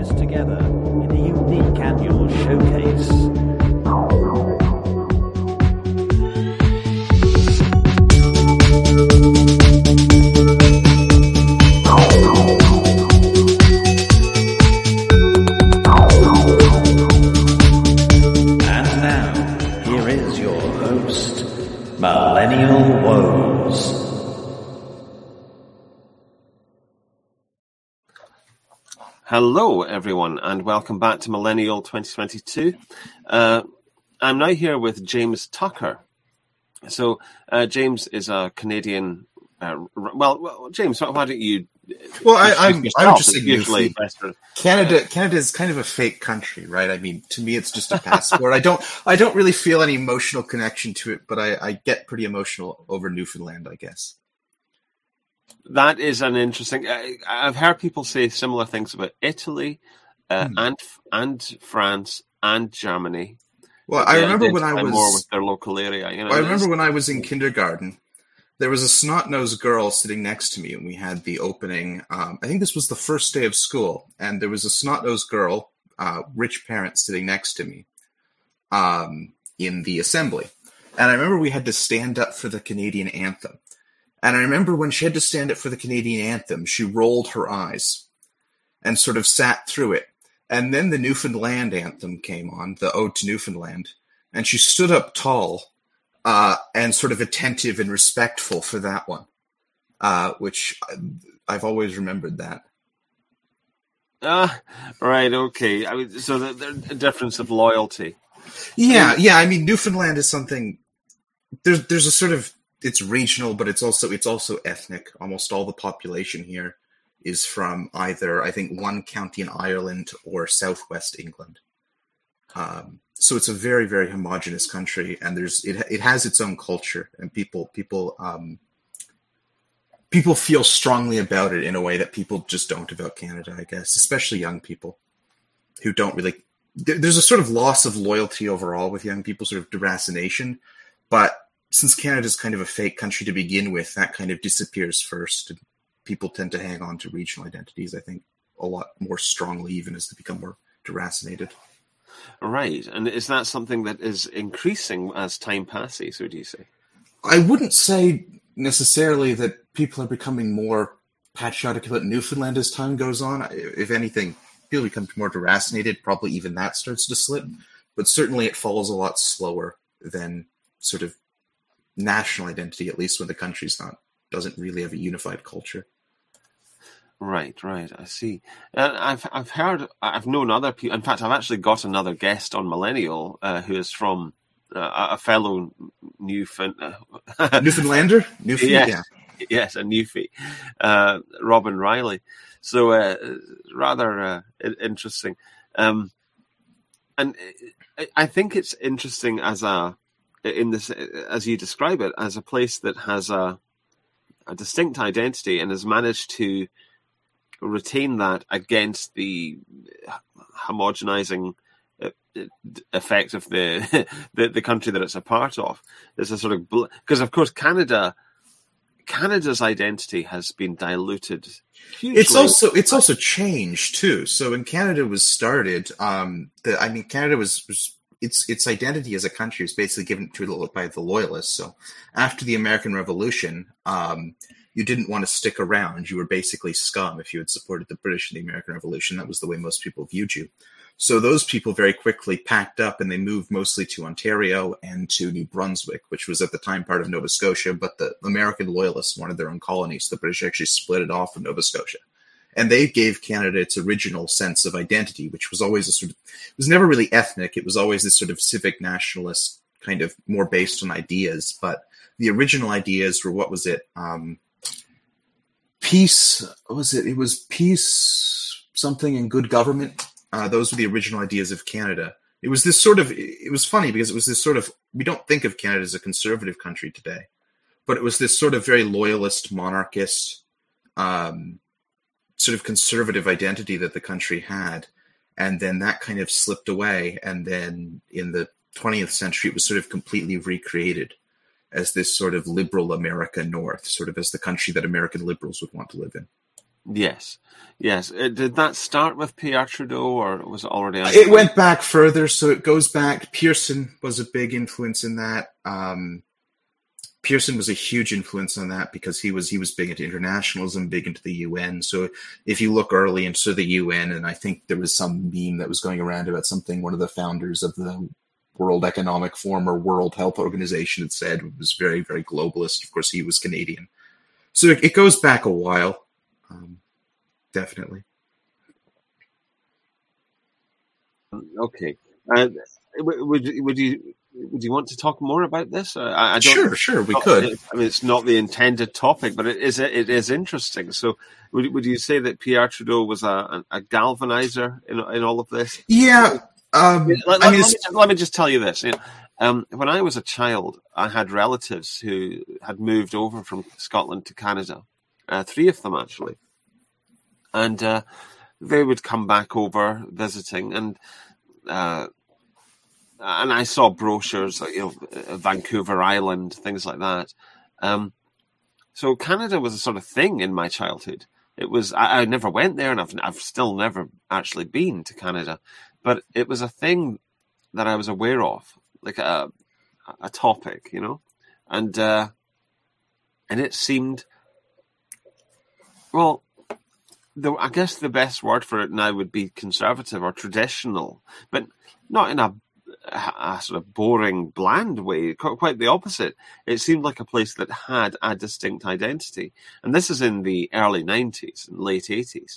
harvest together in a unique annual showcase. And now, here is your host, Millennial Woes. Hello, everyone, and welcome back to Millennial 2022. I'm now here with James Tucker. So, James is a Canadian. James, why don't you? Well, I would just say usually Canada is kind of a fake country, right? I mean, to me, it's just a passport. I don't really feel any emotional connection to it, but I get pretty emotional over Newfoundland, I guess. That is an interesting. I've heard people say similar things about Italy and France and Germany. Well, I remember when I was more with their local area. You know, I remember when I was in kindergarten, there was a snot-nosed girl sitting next to me, and we had the opening. I think this was the first day of school, and there was a snot-nosed girl, rich parents, sitting next to me in the assembly. And I remember we had to stand up for the Canadian anthem. And I remember when she had to stand up for the Canadian anthem, she rolled her eyes and sort of sat through it. And then the Newfoundland anthem came on, the Ode to Newfoundland, and she stood up tall and sort of attentive and respectful for that one, which I've always remembered that. Right, okay. I mean, so the difference of loyalty. Yeah. I mean, Newfoundland is something. There's a sort of. It's regional, but it's also ethnic. Almost all the population here is from either, I think, one county in Ireland or southwest England. So it's a very, very homogenous country, and it has its own culture, and people feel strongly about it in a way that people just don't about Canada, I guess, especially young people who don't really. There's a sort of loss of loyalty overall with young people, sort of deracination, but since Canada is kind of a fake country to begin with, that kind of disappears first. And people tend to hang on to regional identities, I think, a lot more strongly, even as they become more deracinated. Right. And is that something that is increasing as time passes, would you say? I wouldn't say necessarily that people are becoming more patriotic about Newfoundland as time goes on. If anything, people become more deracinated. Probably even that starts to slip. But certainly it falls a lot slower than sort of national identity, at least when the country's doesn't really have a unified culture. Right. I see. I've known other people. In fact, I've actually got another guest on Millennial who is from a fellow Newfoundlander. Newfie, yes, a Newfie, Robin Riley. So rather interesting, and I think it's interesting as you describe it, as a place that has a distinct identity and has managed to retain that against the homogenizing effect of the country that it's a part of. There's a sort of because of course Canada's identity has been diluted hugely. It's also changed too. So when Canada was started, Canada was its identity as a country was basically given to it by the Loyalists. So after the American Revolution, you didn't want to stick around. You were basically scum if you had supported the British in the American Revolution. That was the way most people viewed you. So those people very quickly packed up and they moved mostly to Ontario and to New Brunswick, which was at the time part of Nova Scotia. But the American Loyalists wanted their own colonies. The British actually split it off from Nova Scotia. And they gave Canada its original sense of identity, which was always it was never really ethnic. It was always this sort of civic nationalist kind of more based on ideas. But the original ideas were, what was it? Peace. What was it? It was peace, something, and good government. Those were the original ideas of Canada. It was this sort of, it was funny because it was this sort of, we don't think of Canada as a conservative country today, but it was this sort of very loyalist, monarchist, sort of conservative identity that the country had. And then that kind of slipped away. And then in the 20th century, it was sort of completely recreated as this sort of liberal America North, sort of as the country that American liberals would want to live in. Yes. Yes. Did that start with Pierre Trudeau, or was it already on? It went back further, so it goes back. Pearson was a big influence in that. Pearson was a huge influence on that because he was big into internationalism, big into the UN. So if you look early into the UN, and I think there was some meme that was going around about something one of the founders of the World Economic Forum or World Health Organization had said, it was very, very globalist. Of course, he was Canadian. So it goes back a while, definitely. Okay. Would you want to talk more about this? I don't, Sure, we could. I mean, it's not the intended topic, but it is interesting. So, would you say that Pierre Trudeau was a galvanizer in all of this? Yeah. Let me just tell you this. When I was a child, I had relatives who had moved over from Scotland to Canada. 3 of them, actually. And they would come back over visiting, and I saw brochures, like, Vancouver Island, things like that. So Canada was a sort of thing in my childhood. It was, I never went there, and I've still never actually been to Canada, but it was a thing that I was aware of, like a topic, and it seemed, well, I guess the best word for it now would be conservative or traditional, but not in a sort of boring, bland way. Quite the opposite. It seemed like a place that had a distinct identity, and this is in the early 90s and late 80s.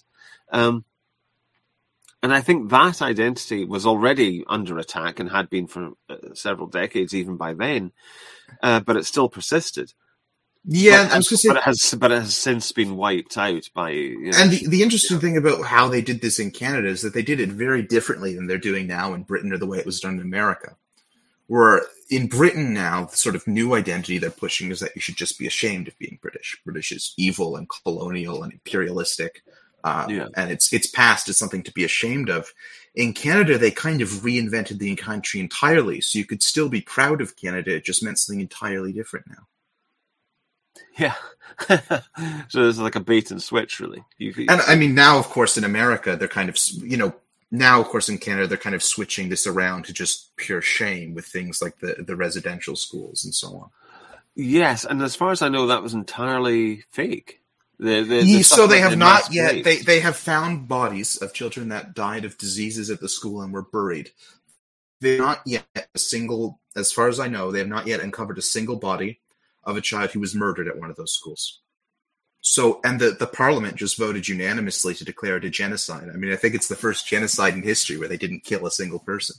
And I think that identity was already under attack and had been for several decades, even by then. But it still persisted. Yeah, I was going to say, but it has since been wiped out by. And the interesting thing about how they did this in Canada is that they did it very differently than they're doing now in Britain, or the way it was done in America. Where in Britain now, the sort of new identity they're pushing is that you should just be ashamed of being British. British is evil and colonial and imperialistic, and it's past as something to be ashamed of. In Canada, they kind of reinvented the country entirely, so you could still be proud of Canada. It just meant something entirely different now. Yeah. So it's like a bait and switch, really. And I mean, now, of course, in America, they're kind of, now, of course, in Canada, they're kind of switching this around to just pure shame with things like the residential schools and so on. Yes. And as far as I know, that was entirely fake. So they have not yet, they have found bodies of children that died of diseases at the school and were buried. They're not yet as far as I know, they have not yet uncovered a single body of a child who was murdered at one of those schools. So, and the parliament just voted unanimously to declare it a genocide. I mean, I think it's the first genocide in history where they didn't kill a single person.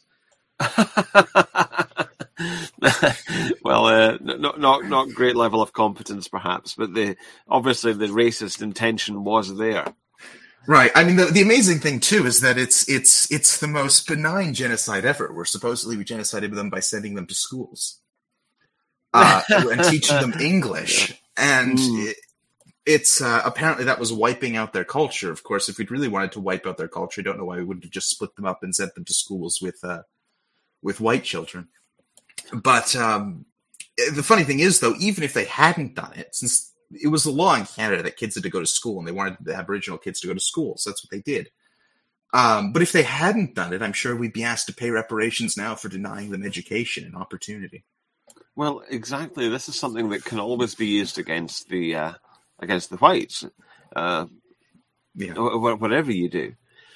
Well, not great level of competence, perhaps, but obviously the racist intention was there. Right. I mean, the amazing thing too is that it's the most benign genocide ever. Where supposedly we genocided them by sending them to schools. And teaching them English. And it's apparently that was wiping out their culture. Of course, if we'd really wanted to wipe out their culture, I don't know why we wouldn't have just split them up and sent them to schools with white children. But the funny thing is, though, even if they hadn't done it, since it was the law in Canada that kids had to go to school, and they wanted the Aboriginal kids to go to school, so that's what they did. But if they hadn't done it, I'm sure we'd be asked to pay reparations now for denying them education and opportunity. Well, exactly. This is something that can always be used against the whites, whatever you do.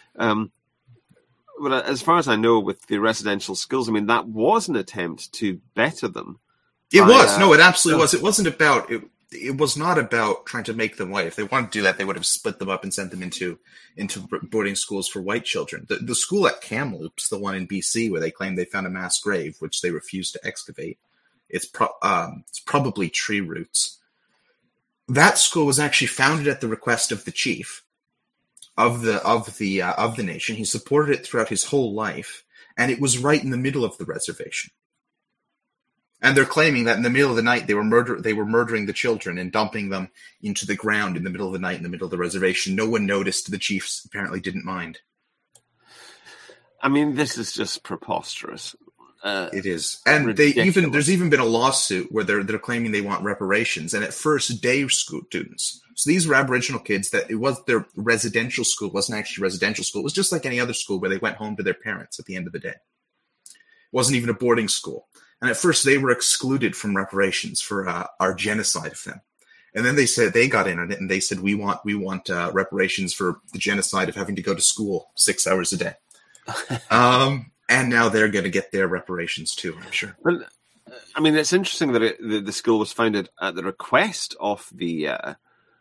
But as far as I know, with the residential schools, I mean, that was an attempt to better them. It was. No, it absolutely was. It wasn't about it. It was not about trying to make them white. If they wanted to do that, they would have split them up and sent them into boarding schools for white children. The school at Kamloops, the one in BC, where they claimed they found a mass grave, which they refused to excavate. It's probably tree roots. That school was actually founded at the request of the chief of the nation. He supported it throughout his whole life, and it was right in the middle of the reservation. And they're claiming that in the middle of the night they were murdering the children and dumping them into the ground in the middle of the night in the middle of the reservation. No one noticed. The chiefs apparently didn't mind. I mean, this is just preposterous. It is, and ridiculous. there's even been a lawsuit where they're claiming they want reparations, and at first day school students. So these were Aboriginal kids that it was their residential school. It wasn't actually residential school. It was just like any other school where they went home to their parents at the end of the day. It wasn't even a boarding school. And at first they were excluded from reparations for our genocide of them. And then they said they got in on it and they said, we want reparations for the genocide of having to go to school 6 hours a day. And now they're going to get their reparations too, I'm sure. Well, I mean, it's interesting that the school was founded at the request of the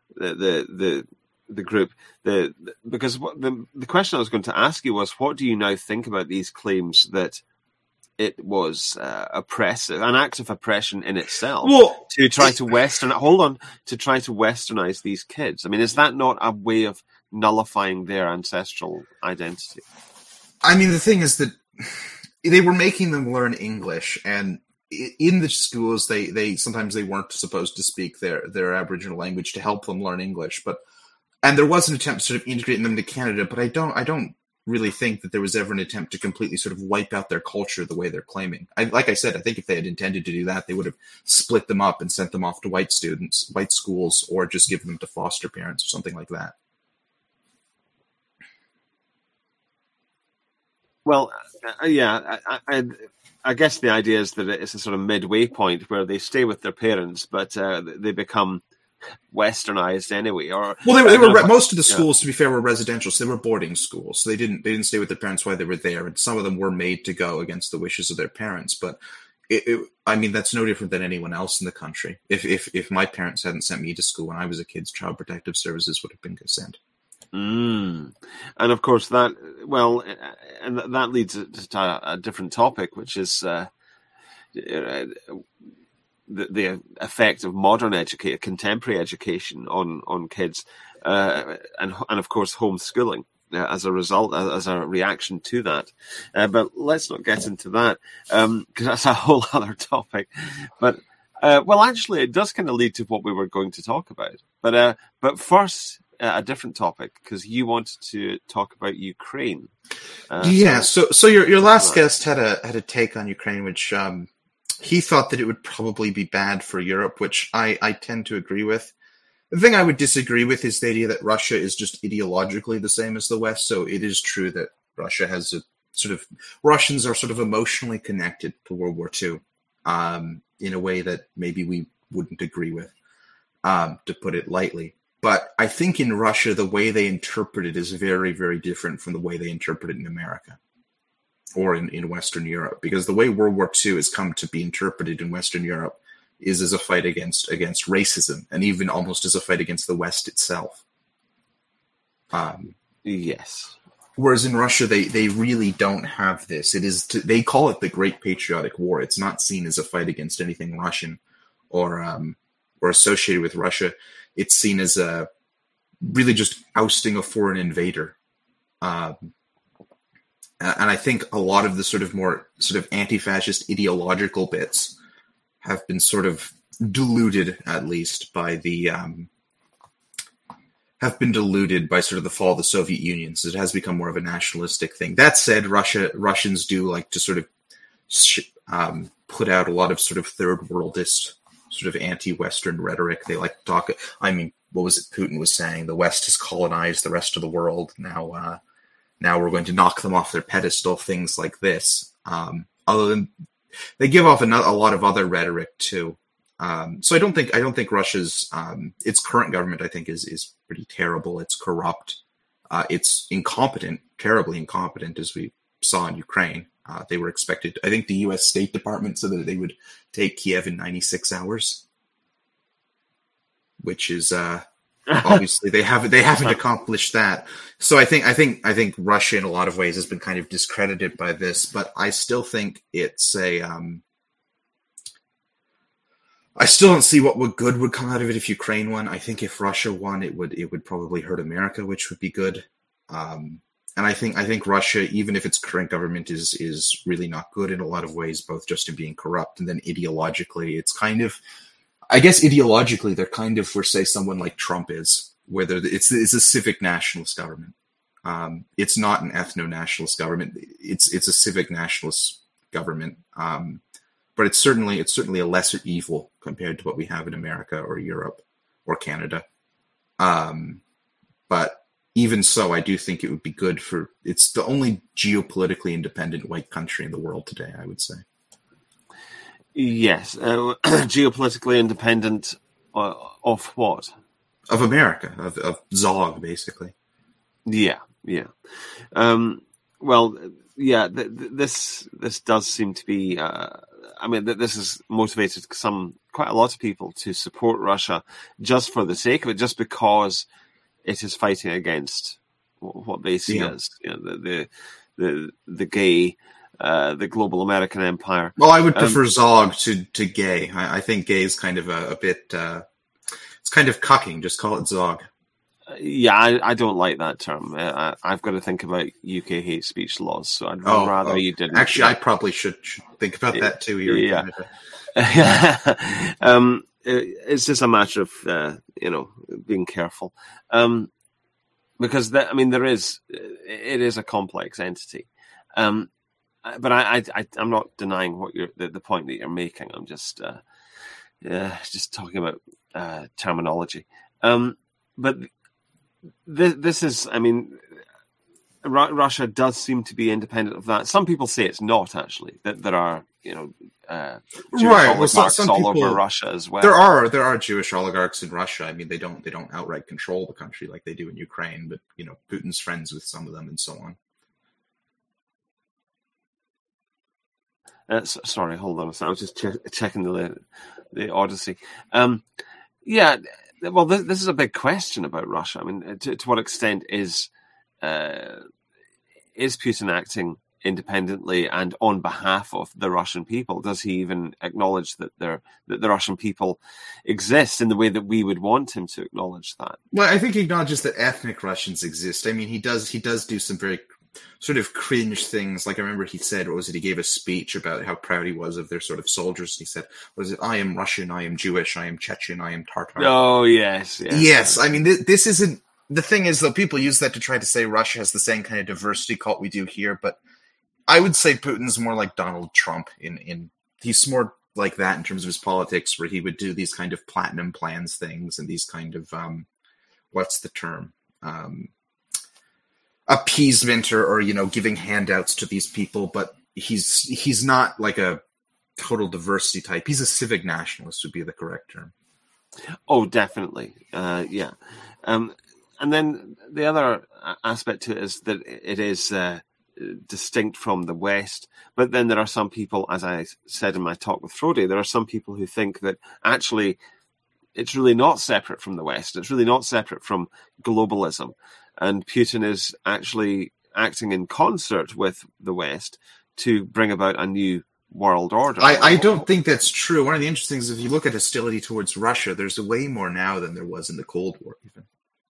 group. Because the question I was going to ask you was, what do you now think about these claims that it was oppressive, an act of oppression in itself, to try to westernize these kids? I mean, is that not a way of nullifying their ancestral identity? I mean, the thing is that they were making them learn English, and in the schools, they sometimes they weren't supposed to speak their Aboriginal language to help them learn English. And there was an attempt to sort of integrate them into Canada, but I don't really think that there was ever an attempt to completely sort of wipe out their culture the way they're claiming. Like I said, I think if they had intended to do that, they would have split them up and sent them off to white schools, or just given them to foster parents or something like that. Well, yeah, I guess the idea is that it's a sort of midway point where they stay with their parents, but they become westernized anyway. Or they were most of the schools, to be fair, were residential, so they were boarding schools. So they didn't stay with their parents while they were there, and some of them were made to go against the wishes of their parents. But I mean, that's no different than anyone else in the country. If my parents hadn't sent me to school when I was a kid, Child Protective Services would have been sent. And of course that leads to a different topic, which is the effect of modern contemporary education on kids, and of course homeschooling as a result, as a reaction to that. But let's not get into that because that's a whole other topic. But actually, it does kind of lead to what we were going to talk about. But first. A different topic, because you wanted to talk about Ukraine. So your last guest had a take on Ukraine, which he thought that it would probably be bad for Europe, which I tend to agree with. The thing I would disagree with is the idea that Russia is just ideologically the same as the West. So it is true that Russians are sort of emotionally connected to World War II in a way that maybe we wouldn't agree with, to put it lightly. But I think in Russia, the way they interpret it is very, very different from the way they interpret it in America or in Western Europe. Because the way World War II has come to be interpreted in Western Europe is as a fight against racism, and even almost as a fight against the West itself. Yes. Whereas in Russia, they really don't have this. They call it the Great Patriotic War. It's not seen as a fight against anything Russian or associated with Russia. It's seen as really just ousting a foreign invader. And I think a lot of the sort of more sort of anti-fascist ideological bits have been sort of diluted, at least, by have been diluted by sort of the fall of the Soviet Union. So it has become more of a nationalistic thing. That said, Russians do like to sort of put out a lot of sort of third worldist sort of anti-Western rhetoric. They like to talk. I mean, what was it Putin was saying? The West has colonized the rest of the world. Now we're going to knock them off their pedestal. Things like this. Other than they give off a lot of other rhetoric too. So I don't think Russia's its current government, I think, is pretty terrible. It's corrupt. It's incompetent, terribly incompetent, as we saw in Ukraine. They were expected. I think the U.S. State Department said that they would take Kiev in 96 hours, which is obviously they haven't accomplished that. So I think Russia in a lot of ways has been kind of discredited by this, but I still think it's I still don't see what good would come out of it if Ukraine won. I think if Russia won, it would probably hurt America, which would be good. And I think Russia, even if its current government is really not good in a lot of ways, both just in being corrupt and then ideologically, it's kind of, I guess ideologically, they're kind of where, say, someone like Trump is, where it's a civic nationalist government. It's not an ethno-nationalist government. It's a civic nationalist government. But it's certainly a lesser evil compared to what we have in America or Europe or Canada. But even so, I do think it would be good for. It's the only geopolitically independent white country in the world today, I would say. Yes, geopolitically independent of what? Of America, of Zog, basically. Yeah. Well, yeah. This does seem to be. I mean, this has motivated quite a lot of people to support Russia just for the sake of it, just because it is fighting against what they see as the gay, the global American empire. Well, I would prefer Zog to gay. I think gay is kind of a bit. It's kind of cucking. Just call it Zog. Yeah, I don't like that term. I've got to think about UK hate speech laws, so I'd rather you didn't. Actually, I probably should think about that too. Here in Canada. It's just a matter of being careful, because it is a complex entity. But I'm not denying what the point that you're making. I'm just talking about terminology. But this is, I mean, Russia does seem to be independent of that. Some people say it's not, actually, that there are, Jewish oligarchs all over Russia as well. There are Jewish oligarchs in Russia. I mean, they don't outright control the country like they do in Ukraine, but Putin's friends with some of them and so on. Sorry, hold on a second. I was just checking the Odyssey. Well, this is a big question about Russia. I mean, to what extent is Putin acting independently and on behalf of the Russian people? Does he even acknowledge that the Russian people exist in the way that we would want him to acknowledge that? Well, I think he acknowledges that ethnic Russians exist. I mean, he does do some very sort of cringe things. Like I remember he said, he gave a speech about how proud he was of their sort of soldiers. He said, I am Russian, I am Jewish, I am Chechen, I am Tartar. Oh, yes. Yes. I mean, this isn't, the thing is though, people use that to try to say Russia has the same kind of diversity cult we do here, but I would say Putin's more like Donald Trump he's more like that in terms of his politics, where he would do these kind of platinum plans things and these kind of, what's the term? Appeasement or giving handouts to these people, but he's not like a total diversity type. He's a civic nationalist would be the correct term. Oh, definitely. Yeah. And then the other aspect to it is that it is distinct from the West. But then there are some people, as I said in my talk with Frode, there are some people who think that actually it's really not separate from the West. It's really not separate from globalism. And Putin is actually acting in concert with the West to bring about a new world order. I don't think that's true. One of the interesting things, if you look at hostility towards Russia, there's way more now than there was in the Cold War, even.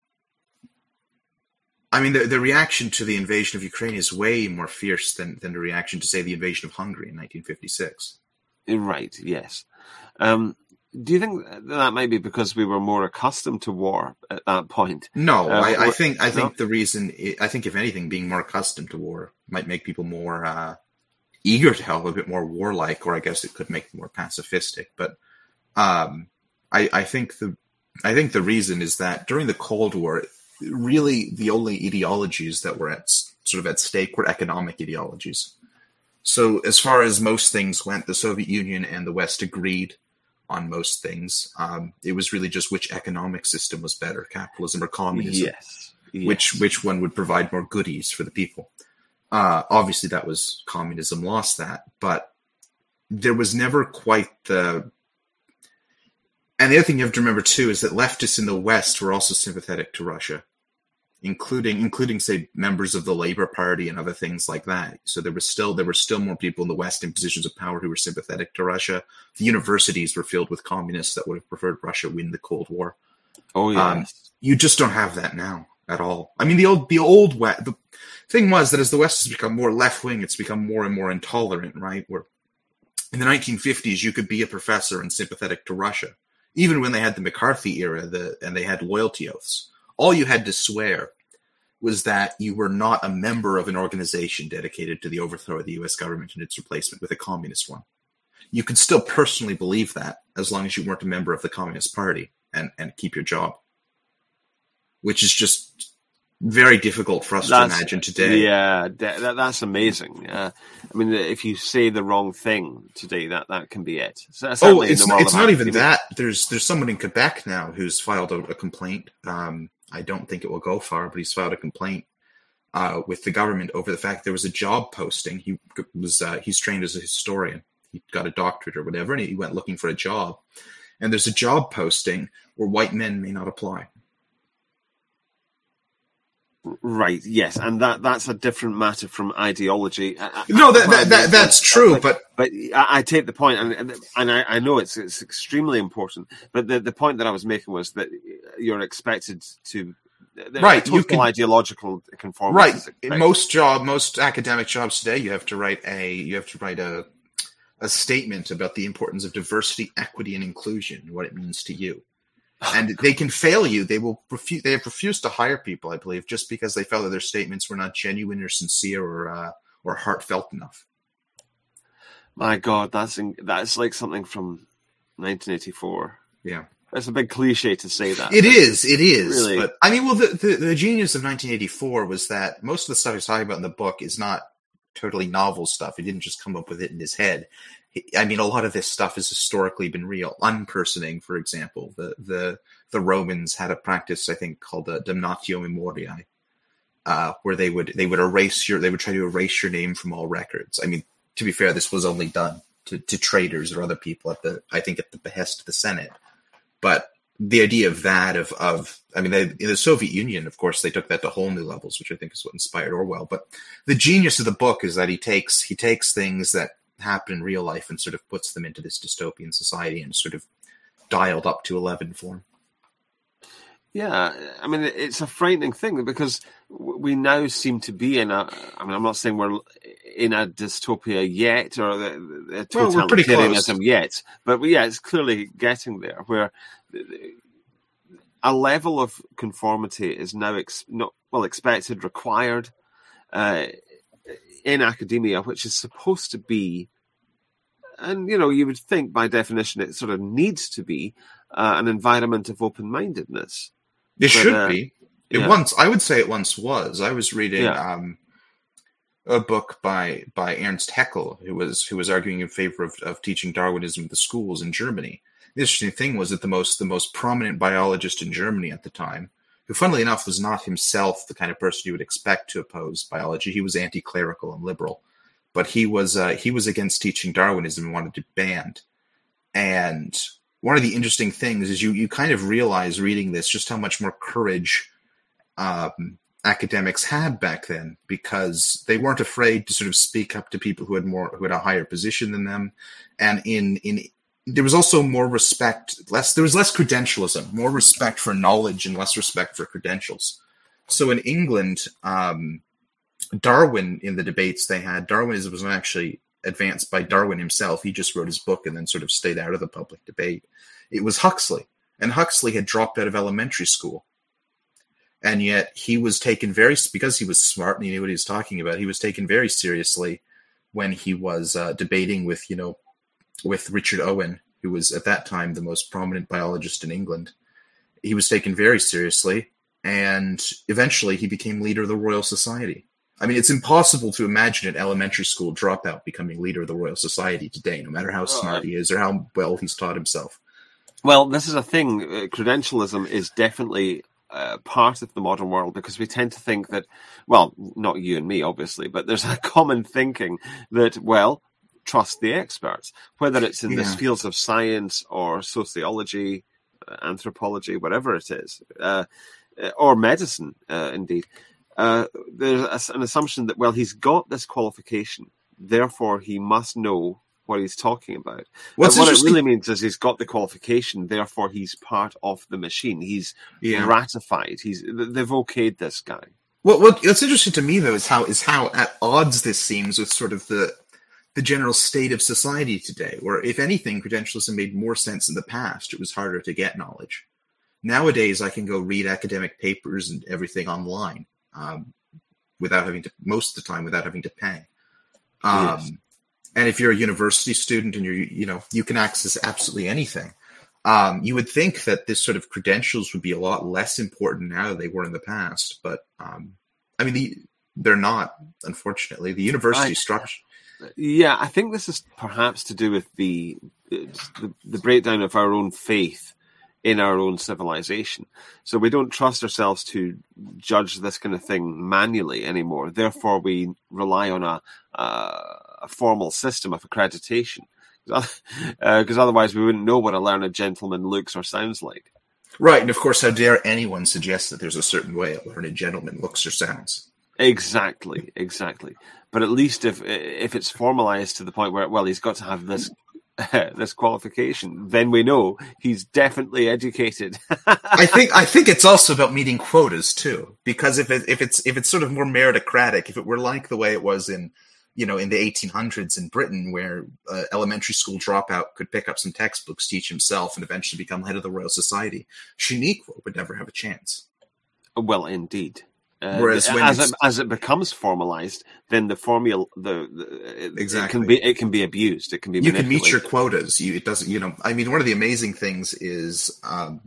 I mean, the reaction to the invasion of Ukraine is way more fierce than the reaction to, say, the invasion of Hungary in 1956. Right, yes. Do you think that might be because we were more accustomed to war at that point? No, I think the reason, I think if anything, being more accustomed to war might make people more eager to help, a bit more warlike, or I guess it could make them more pacifistic. But I think the reason is that during the Cold War, really the only ideologies that were at stake were economic ideologies. So as far as most things went, the Soviet Union and the West agreed on most things. It was really just which economic system was better, capitalism or communism. Yes. Which one would provide more goodies for the people. Obviously, that was communism lost that, but there was never quite the. And the other thing you have to remember too is that leftists in the West were also sympathetic to Russia, including say members of the Labour Party and other things like that. So there were still more people in the West in positions of power who were sympathetic to Russia. The universities were filled with communists that would have preferred Russia win the Cold War. Oh yes. You just don't have that now at all. I mean, the thing was that as the West has become more left wing, it's become more and more intolerant, right? Where in the 1950s, you could be a professor and sympathetic to Russia. Even when they had the McCarthy era, and they had loyalty oaths, all you had to swear was that you were not a member of an organization dedicated to the overthrow of the U.S. government and its replacement with a communist one. You could still personally believe that as long as you weren't a member of the Communist Party and keep your job, which is just very difficult for us to imagine today. Yeah, that's amazing. I mean, if you say the wrong thing today, that can be it. So it's not even that. There's someone in Quebec now who's filed a complaint. I don't think it will go far, but he's filed a complaint with the government over the fact there was a job posting. He's trained as a historian. He got a doctorate or whatever, and he went looking for a job. And there's a job posting where white men may not apply. Right. Yes, and that's a different matter from ideology. That's true. But I take the point, and I know it's extremely important. But the point that I was making was that you're expected to total ideological conformity. Right. Most academic jobs today, you have to write a statement about the importance of diversity, equity, and inclusion, and what it means to you. And they can fail you. They have refused to hire people, I believe, just because they felt that their statements were not genuine or sincere or heartfelt enough. My God, that's like something from 1984. Yeah, it's a big cliche to say that. It is. Really. But I mean, well, the genius of 1984 was that most of the stuff he's talking about in the book is not totally novel stuff. He didn't just come up with it in his head. I mean, a lot of this stuff has historically been real. Unpersoning, for example, the Romans had a practice, I think, called damnatio memoriae, where they would try to erase your name from all records. I mean, to be fair, this was only done to traitors or other people at the behest of the Senate. But the idea of that, in the Soviet Union, of course, they took that to whole new levels, which I think is what inspired Orwell. But the genius of the book is that he takes things that happen in real life and sort of puts them into this dystopian society and sort of dialed up to 11 form. Yeah, I mean, it's a frightening thing because we now seem to be in I'm not saying we're in a dystopia yet or a totalitarianism yet, but it's clearly getting there where a level of conformity is now expected, required, in academia, which is supposed to be, and you would think by definition it sort of needs to be an environment of open-mindedness. It should be. I would say it once was. I was reading a book by Ernst Haeckel, who was arguing in favor of teaching Darwinism in the schools in Germany. The interesting thing was that the most prominent biologist in Germany at the time, who funnily enough was not himself the kind of person you would expect to oppose biology. He was anti-clerical and liberal, but he was against teaching Darwinism and wanted it banned. And one of the interesting things is you kind of realize reading this just how much more courage academics had back then, because they weren't afraid to sort of speak up to people who had a higher position than them, and there was also more respect. There was less credentialism, more respect for knowledge and less respect for credentials. So in England, Darwin, in the debates they had, Darwinism was not actually advanced by Darwin himself. He just wrote his book and then sort of stayed out of the public debate. It was Huxley, and Huxley had dropped out of elementary school. And yet he was taken because he was smart and he knew what he was talking about, he was taken very seriously when he was debating with Richard Owen, who was at that time the most prominent biologist in England. He was taken very seriously, and eventually he became leader of the Royal Society. I mean, it's impossible to imagine an elementary school dropout becoming leader of the Royal Society today, no matter how smart he is or how well he's taught himself. Well, this is a thing. Credentialism is definitely part of the modern world, because we tend to think that, well, not you and me, obviously, but there's a common thinking that, trust the experts, whether it's in the fields of science or sociology, anthropology, whatever it is, or medicine, indeed. There's an assumption that, he's got this qualification, therefore he must know what he's talking about. What it really means is he's got the qualification, therefore he's part of the machine. He's ratified. They've okayed this guy. Well, what's interesting to me, though, is how at odds this seems with sort of the general state of society today, where, if anything, credentialism made more sense in the past. It was harder to get knowledge. Nowadays, I can go read academic papers and everything online. without having to, most of the time, without having to pay. Yes. And if you're a university student and you can access absolutely anything, you would think that this sort of credentials would be a lot less important now than they were in the past. But they're not, unfortunately. The university structure. Yeah, I think this is perhaps to do with the breakdown of our own faith in our own civilization. So we don't trust ourselves to judge this kind of thing manually anymore. Therefore, we rely on a formal system of accreditation, because otherwise we wouldn't know what a learned gentleman looks or sounds like. Right, and of course, how dare anyone suggest that there's a certain way a learned gentleman looks or sounds? Exactly. But at least if it's formalized to the point where, well, he's got to have this this qualification, then we know he's definitely educated. I think it's also about meeting quotas too, because if it's sort of more meritocratic, if it were like the way it was in the 1800s in Britain, where elementary school dropout could pick up some textbooks, teach himself, and eventually become head of the Royal Society, Shaniqua would never have a chance. Well, indeed. Whereas as it becomes formalized, then the formula, exactly, it can be abused. It can be you can meet your quotas. It doesn't. I mean, one of the amazing things is,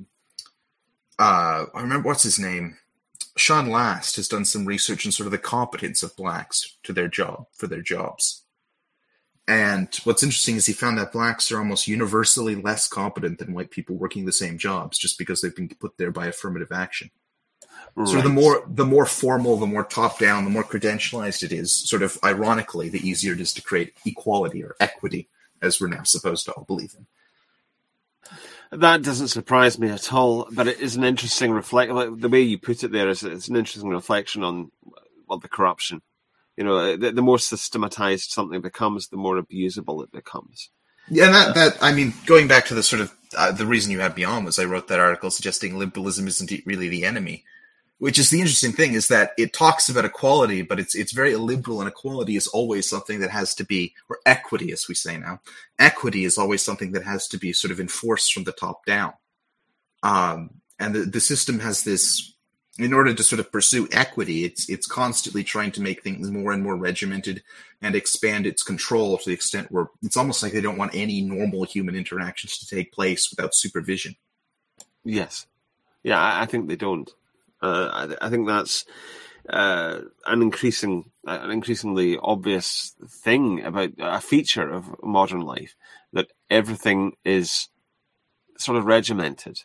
I remember what's his name. Sean Last has done some research on sort of the competence of blacks for their jobs. And what's interesting is he found that blacks are almost universally less competent than white people working the same jobs, just because they've been put there by affirmative action. Right. So the more formal, the more top down, the more credentialized it is, sort of ironically, the easier it is to create equality or equity, as we're now supposed to all believe in. That doesn't surprise me at all, but it is an interesting the way you put it there is it's an interesting reflection on the corruption. The more systematized something becomes, the more abusable it becomes. Yeah, and going back to the sort of the reason you had me on was I wrote that article suggesting liberalism isn't really the enemy. Which is the interesting thing, is that it talks about equality, but it's very illiberal, and equality is always something that has to be, or equity as we say now, equity is always something that has to be sort of enforced from the top down. And the system has this, in order to sort of pursue equity, it's constantly trying to make things more and more regimented and expand its control to the extent where it's almost like they don't want any normal human interactions to take place without supervision. Yes. Yeah, I think they don't. I think that's an increasingly obvious thing about a feature of modern life, that everything is sort of regimented.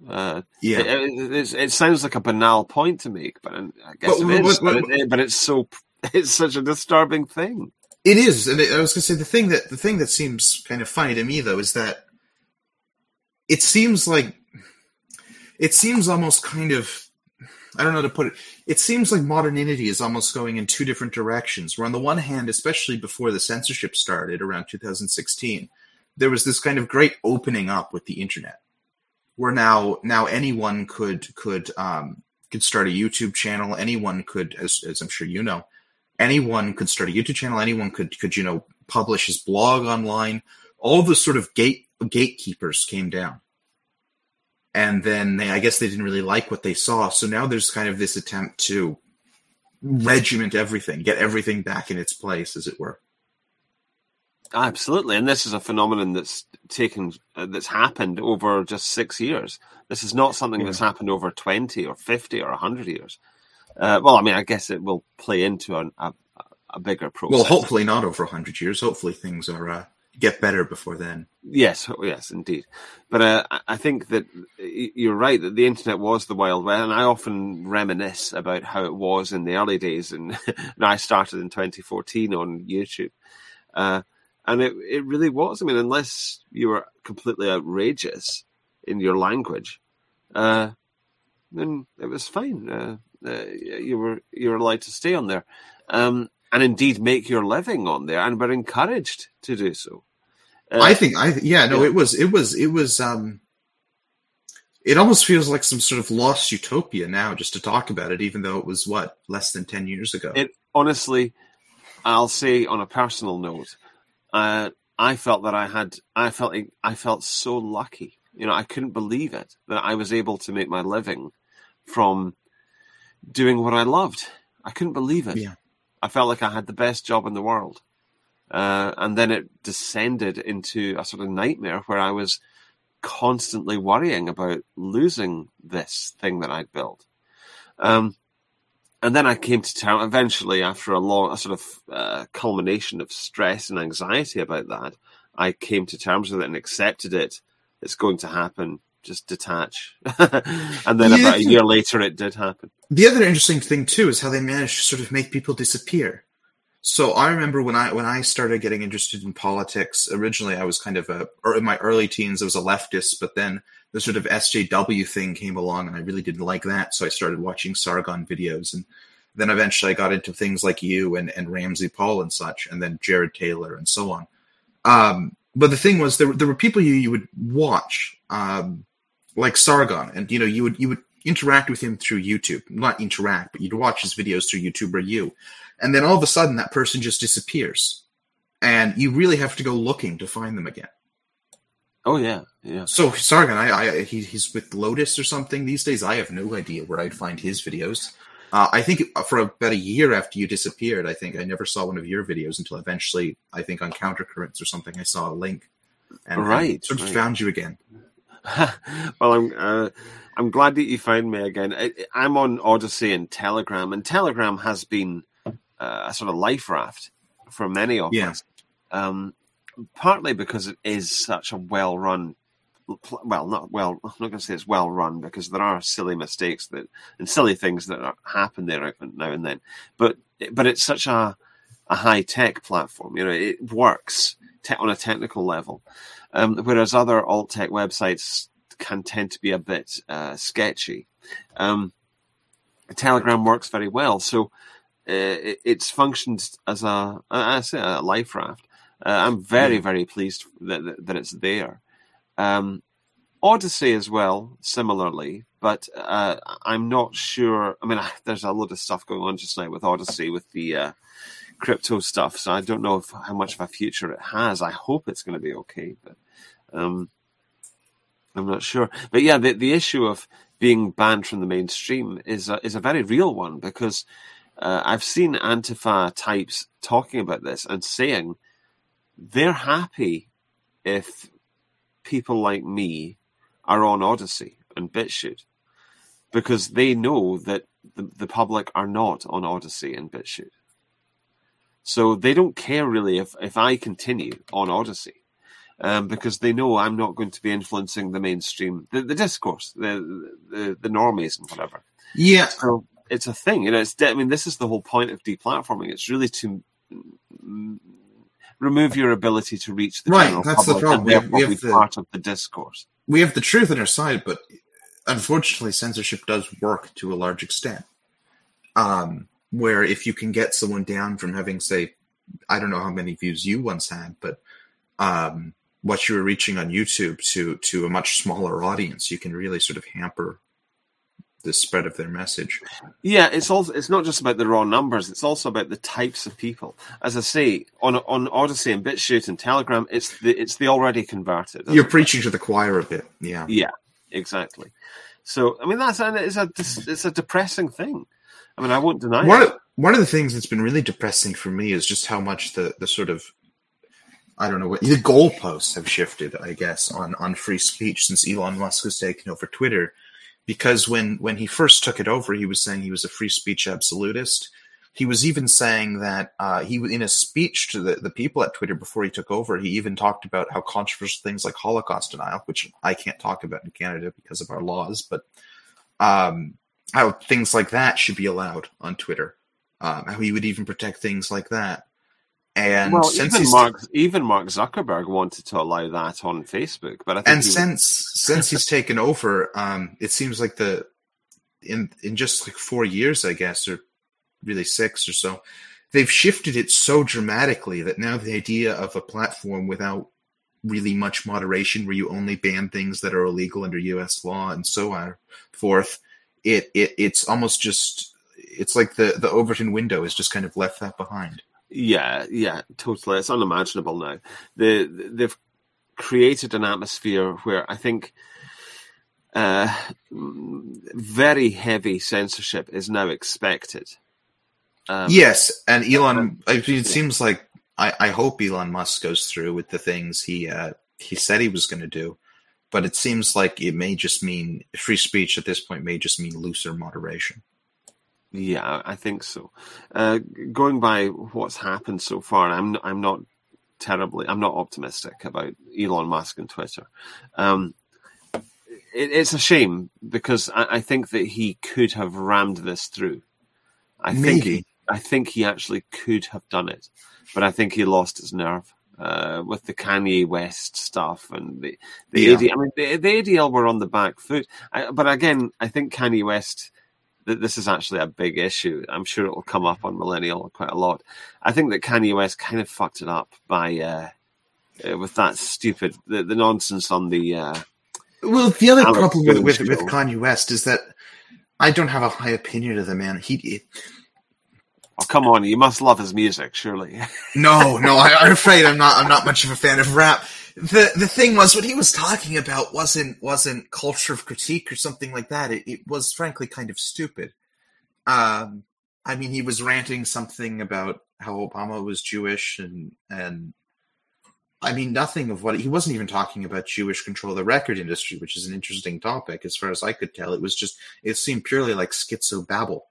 It sounds like a banal point to make, but I guess but it's such a disturbing thing. It is, and I was going to say the thing that seems kind of funny to me though is that it seems almost kind of, I don't know how to put it. It seems like modernity is almost going in two different directions. Where on the one hand, especially before the censorship started around 2016, there was this kind of great opening up with the internet, where now anyone could start a YouTube channel. Anyone could, as I'm sure you know, anyone could start a YouTube channel. Anyone could publish his blog online. All the sort of gatekeepers came down. And then I guess they didn't really like what they saw. So now there's kind of this attempt to regiment everything, get everything back in its place, as it were. Absolutely. And this is a phenomenon that's happened over just 6 years. This is not something that's happened over 20 or 50 or 100 years. I guess it will play into a bigger process. Well, hopefully not over 100 years. Hopefully things are get better before then. Yes, indeed. But I think that you're right, that the internet was the Wild West, and I often reminisce about how it was in the early days, and I started in 2014 on YouTube. And it really was. I mean, unless you were completely outrageous in your language, then it was fine. You were allowed to stay on there. And indeed make your living on there, and were encouraged to do so. It was. It almost feels like some sort of lost utopia now, just to talk about it, even though it was less than 10 years ago. It honestly, I'll say on a personal note, I felt that I felt so lucky. I couldn't believe it that I was able to make my living from doing what I loved. I couldn't believe it. Yeah. I felt like I had the best job in the world. And then it descended into a sort of nightmare where I was constantly worrying about losing this thing that I'd built. And then I came to terms, eventually, after a sort of culmination of stress and anxiety about that, I came to terms with it and accepted it. It's going to happen. Just detach. And then about a year later, it did happen. The other interesting thing, too, is how they managed to sort of make people disappear. So I remember when I started getting interested in politics, originally I was kind of or in my early teens, I was a leftist, but then the sort of SJW thing came along and I really didn't like that. So I started watching Sargon videos, and then eventually I got into things like you and Ramsey Paul and such, and then Jared Taylor and so on. But the thing was, there were people you would watch, like Sargon, and you would interact with him through YouTube. Not interact, but you'd watch his videos through YouTube or you. And then all of a sudden, that person just disappears. And you really have to go looking to find them again. Oh, yeah, yeah. So Sargon, he's with Lotus or something these days. I have no idea where I'd find his videos. I think for about a year after you disappeared, I think I never saw one of your videos until eventually, I think on Countercurrents or something, I saw a link. And I sort of found you again. Well, I'm glad that you found me again. I'm on Odyssey and Telegram has been a sort of life raft for many of us. Partly because it is such a well-run, I'm not going to say it's well-run because there are silly mistakes and silly things that happen there now and then. But it's such a high-tech platform. It works on a technical level, whereas other alt-tech websites can tend to be a bit sketchy. Telegram works very well, so it's functioned as a life raft. I'm very, very pleased that it's there. Odyssey as well, similarly, but I'm not sure. I mean, there's a lot of stuff going on just now with Odyssey, with the crypto stuff, so I don't know how much of a future it has. I hope it's going to be okay, but I'm not sure. But yeah, the issue of being banned from the mainstream is a very real one, because I've seen Antifa types talking about this and saying they're happy if people like me are on Odyssey and BitChute, because they know that the public are not on Odyssey and BitChute. So they don't care really if I continue on Odyssey, because they know I'm not going to be influencing the mainstream, the discourse, the normies and whatever. Yeah. So it's a thing, this is the whole point of deplatforming. It's really to remove your ability to reach the general that's public, the problem. and therefore be part of the discourse. We have the truth on our side, but unfortunately, censorship does work to a large extent. Where if you can get someone down from having, say, I don't know how many views you once had, but what you were reaching on YouTube to a much smaller audience, you can really sort of hamper the spread of their message. Yeah, it's not just about the raw numbers, it's also about the types of people. As I say, on Odyssey and BitChute and Telegram, it's the already converted. You're preaching to the choir a bit, yeah. Yeah, exactly. So, I mean, it's a depressing thing. I mean, I won't deny it. One of the things that's been really depressing for me is just how much the sort of, I don't know, what the goalposts have shifted, I guess, on free speech since Elon Musk has taken over Twitter. Because when he first took it over, he was saying he was a free speech absolutist. He was even saying that in a speech to the people at Twitter before he took over, he even talked about how controversial things like Holocaust denial, which I can't talk about in Canada because of our laws, but how things like that should be allowed on Twitter. How he would even protect things like that. And even Mark Zuckerberg wanted to allow that on Facebook, but I think since he's taken over, it seems like in just like 4 years, I guess, or really 6 or so, they've shifted it so dramatically that now the idea of a platform without really much moderation, where you only ban things that are illegal under U.S. law and so on forth, it's almost just, it's like the Overton window has just kind of left that behind. Yeah, totally. It's unimaginable now. They've created an atmosphere where I think very heavy censorship is now expected. Yes, and Elon. It seems like I hope Elon Musk goes through with the things he said he was going to do, but it seems like it may just mean free speech at this point may just mean looser moderation. Yeah, I think so. Going by what's happened so far, I'm not optimistic about Elon Musk and Twitter. It's a shame because I think that he could have rammed this through. I think he actually could have done it, but I think he lost his nerve with the Kanye West stuff and the ADL. I mean, the ADL were on the back foot, but again, I think Kanye West. This is actually a big issue. I'm sure it will come up on Millennial quite a lot. I think that Kanye West kind of fucked it up by with that stupid the nonsense on the. Well, the other problem with Kanye West is that I don't have a high opinion of the man. Oh, come on! You must love his music, surely. No, I'm afraid I'm not much of a fan of rap. The thing was, what he was talking about wasn't culture of critique or something like that. It was frankly kind of stupid. I mean, he was ranting something about how Obama was Jewish and I mean, nothing of what he wasn't even talking about Jewish control of the record industry, which is an interesting topic as far as I could tell. It seemed purely like schizo babble.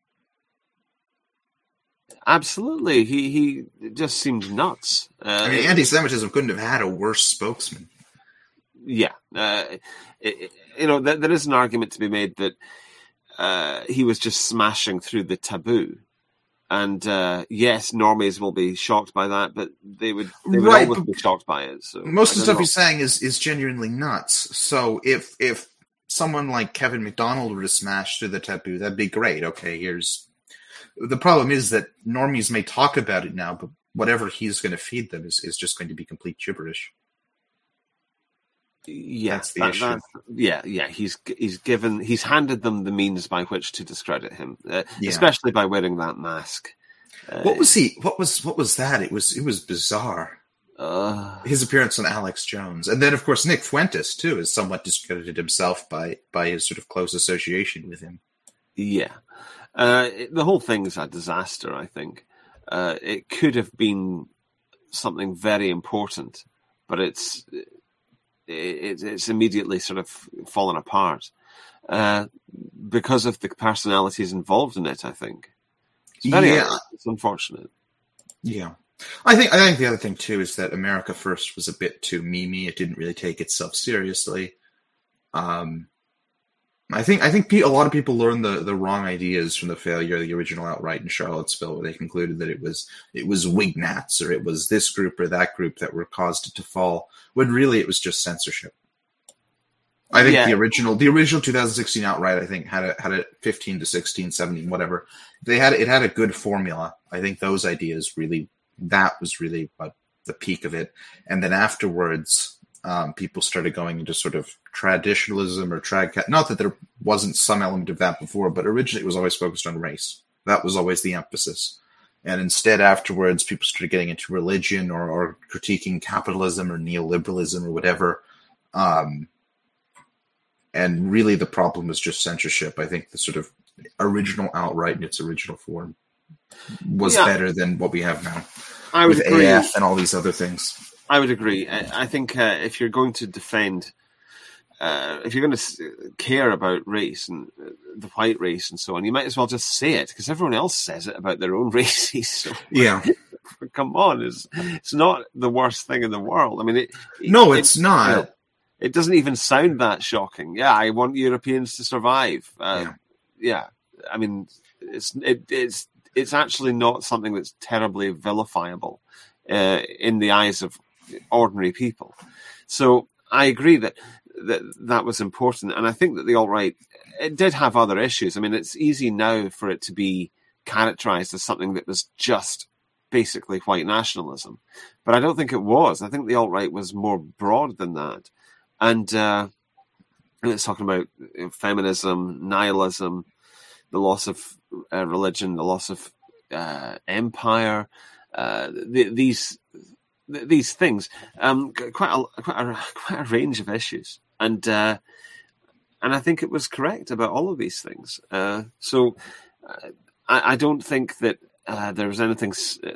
Absolutely, he just seemed nuts. I mean, anti-Semitism couldn't have had a worse spokesman. Yeah, there is an argument to be made that he was just smashing through the taboo, and yes, normies will be shocked by that, but they would always be shocked by it. So most of the stuff he's saying is genuinely nuts. So if someone like Kevin McDonald were to smash through the taboo, that'd be great. Okay, the problem is that normies may talk about it now, but whatever he's going to feed them is just going to be complete gibberish. Yeah, that's the issue. Yeah. He's handed them the means by which to discredit him, especially by wearing that mask. What was he? What was that? It was bizarre. His appearance on Alex Jones, and then of course Nick Fuentes too, has somewhat discredited himself by his sort of close association with him. Yeah. The whole thing is a disaster, I think. It could have been something very important, but it's immediately sort of fallen apart because of the personalities involved in it, I think. It's unfortunate. Yeah. I think the other thing, too, is that America First was a bit too memey. It didn't really take itself seriously. I think a lot of people learned the wrong ideas from the failure of the original Outright in Charlottesville, where they concluded that it was Wignats or it was this group or that group that were caused it to fall, when really it was just censorship. I think the original 2016 Outright, I think, had a 15 to 16, 17, whatever. It had a good formula. I think those ideas that was really the peak of it. And then afterwards, people started going into sort of traditionalism or not that there wasn't some element of that before, but originally it was always focused on race. That was always the emphasis. And instead, afterwards, people started getting into religion or critiquing capitalism or neoliberalism or whatever. And really the problem was just censorship. I think the sort of original Outright in its original form was better than what we have now. I would agree. AF and all these other things. I would agree. I think if you're going to defend, if you're going to care about race and the white race and so on, you might as well just say it, because everyone else says it about their own races. So, yeah. Come on, it's not the worst thing in the world. I mean, it's not. You know, it doesn't even sound that shocking. Yeah, I want Europeans to survive. Yeah. I mean, it's actually not something that's terribly vilifiable in the eyes of ordinary people. So I agree that was important, and I think that the alt-right, it did have other issues. I mean, it's easy now for it to be characterized as something that was just basically white nationalism, but I don't think it was. I think the alt-right was more broad than that, and it's talking about feminism, nihilism, the loss of religion, the loss of empire, these things, quite a range of issues. And I think it was correct about all of these things. So I don't think that there was anything,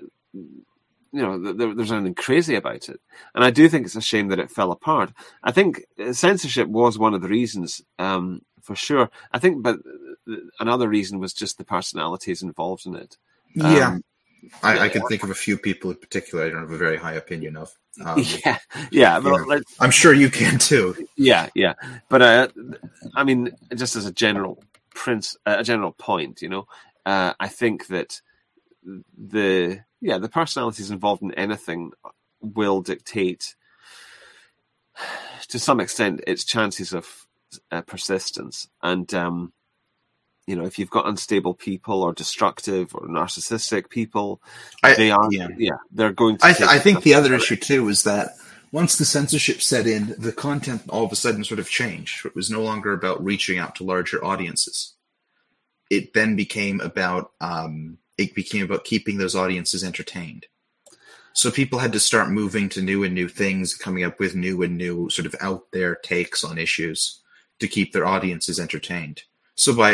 there's anything crazy about it. And I do think it's a shame that it fell apart. I think censorship was one of the reasons, for sure. I think, but another reason was just the personalities involved in it. I can think of a few people in particular I don't have a very high opinion of. But I'm sure you can too. Yeah. But I mean, just as a general point, I think that the personalities involved in anything will dictate, to some extent, its chances of persistence. And if you've got unstable people or destructive or narcissistic people, they're going to. I think the other issue too is that once the censorship set in, the content all of a sudden sort of changed. It was no longer about reaching out to larger audiences. It then became about keeping those audiences entertained. So people had to start moving to new things, coming up with new sort of out there takes on issues to keep their audiences entertained. So by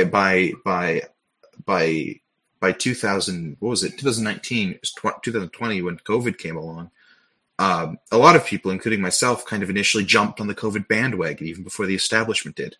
2019, 2020, when COVID came along, a lot of people, including myself, kind of initially jumped on the COVID bandwagon even before the establishment did.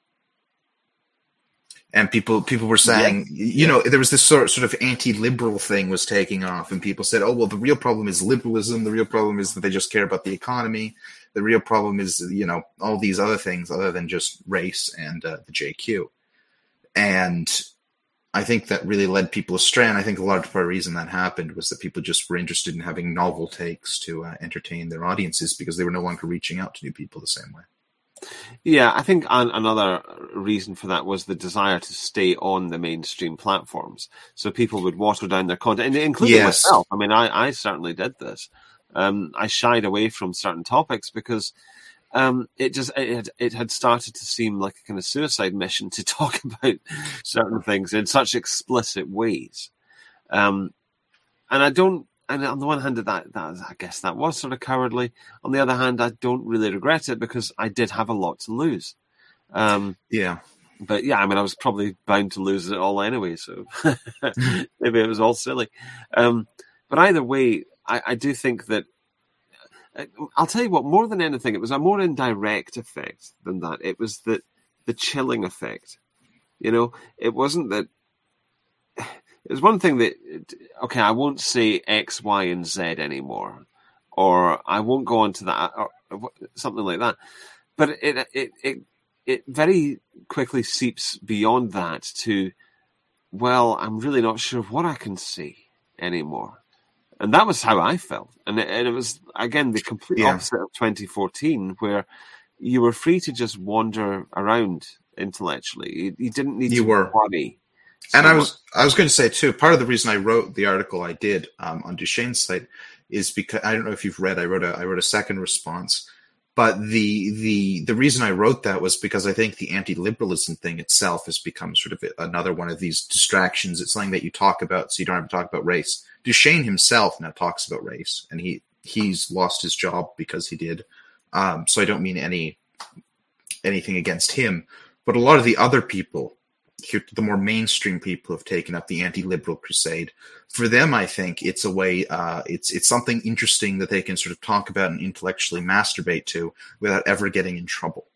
And people were saying, there was this sort of anti-liberal thing was taking off, and people said, oh, well, the real problem is liberalism. The real problem is that they just care about the economy. The real problem is, all these other things other than just race and the JQ. And I think that really led people astray. And I think a large part of the reason that happened was that people just were interested in having novel takes to entertain their audiences because they were no longer reaching out to new people the same way. Yeah, I think another reason for that was the desire to stay on the mainstream platforms. So people would water down their content, including myself. I mean, I certainly did this. I shied away from certain topics because it had started to seem like a kind of suicide mission to talk about certain things in such explicit ways. And I don't. And on the one hand, that I guess that was sort of cowardly. On the other hand, I don't really regret it because I did have a lot to lose. But I was probably bound to lose it all anyway, so maybe it was all silly. But either way, I do think that I'll tell you what. More than anything, it was a more indirect effect than that. It was the chilling effect. It wasn't that. It was one thing that, I won't say X, Y, and Z anymore, or I won't go on to that, or something like that. But it very quickly seeps beyond that to, well, I'm really not sure what I can say anymore. And that was how I felt. And it was, again, the complete opposite of 2014, where you were free to just wander around intellectually. You didn't need to worry. And I was going to say too, part of the reason I wrote the article I did on Duchesne's site is because I don't know if you've read. I wrote a second response, but the reason I wrote that was because I think the anti-liberalism thing itself has become sort of another one of these distractions. It's something that you talk about, so you don't have to talk about race. Duchesne himself now talks about race, and he's lost his job because he did. So I don't mean anything against him, but a lot of the other people. The more mainstream people have taken up the anti-liberal crusade. For them, I think it's a way, it's something interesting that they can sort of talk about and intellectually masturbate to without ever getting in trouble.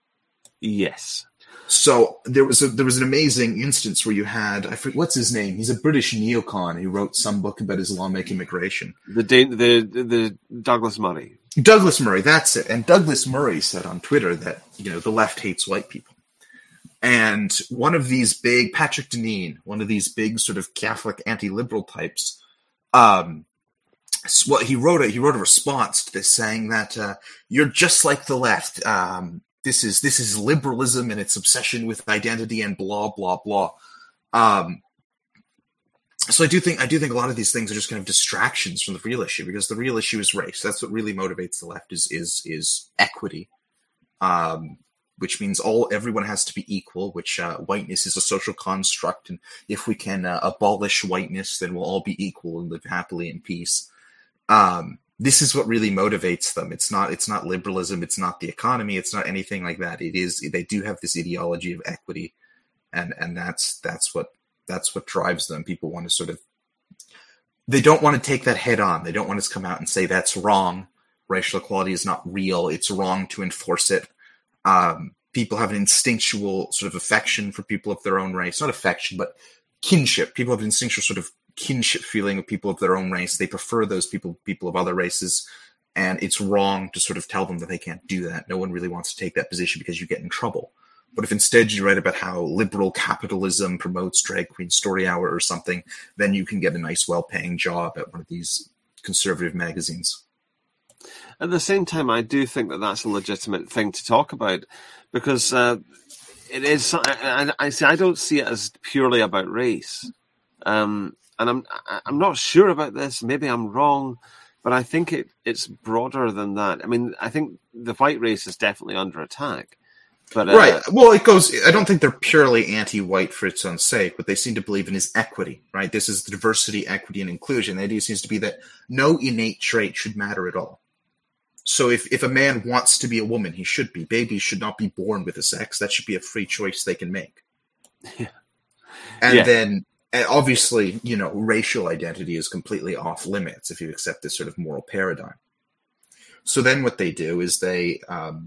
Yes. So there was an amazing instance where you had, I forget, what's his name? He's a British neocon who wrote some book about Islamic immigration. The Douglas Murray. Douglas Murray, that's it. And Douglas Murray said on Twitter that, the left hates white people. And one of these big, Patrick Deneen, one of these big sort of Catholic anti-liberal types, he wrote a response to this saying that you're just like the left. This is liberalism and its obsession with identity and blah blah blah. So I do think a lot of these things are just kind of distractions from the real issue, because the real issue is race. That's what really motivates the left is equity. Which means everyone has to be equal, which whiteness is a social construct. And if we can abolish whiteness, then we'll all be equal and live happily in peace. this is what really motivates them. It's not liberalism. It's not the economy. It's not anything like that. They do have this ideology of equity, and that's what drives them. People want to they don't want to take that head on. They don't want to come out and say that's wrong. Racial equality is not real. It's wrong to enforce it. People have an instinctual sort of affection for people of their own race. Not affection, but kinship. People have an instinctual sort of kinship feeling of people of their own race. They prefer those people of other races. And it's wrong to sort of tell them that they can't do that. No one really wants to take that position because you get in trouble. But if instead you write about how liberal capitalism promotes Drag Queen Story Hour or something, then you can get a nice, well-paying job at one of these conservative magazines. At the same time, I do think that that's a legitimate thing to talk about, because it is. I don't see it as purely about race, and I'm not sure about this. Maybe I'm wrong, but I think it's broader than that. I mean, I think the white race is definitely under attack. But, right. Well, it goes. I don't think they're purely anti-white for its own sake. What they seem to believe in is equity. Right. This is diversity, equity, and inclusion. The idea seems to be that no innate trait should matter at all. So if a man wants to be a woman, he should be. Babies should not be born with a sex. That should be a free choice they can make. Yeah. And then, obviously, racial identity is completely off limits if you accept this sort of moral paradigm. So then what they do is they're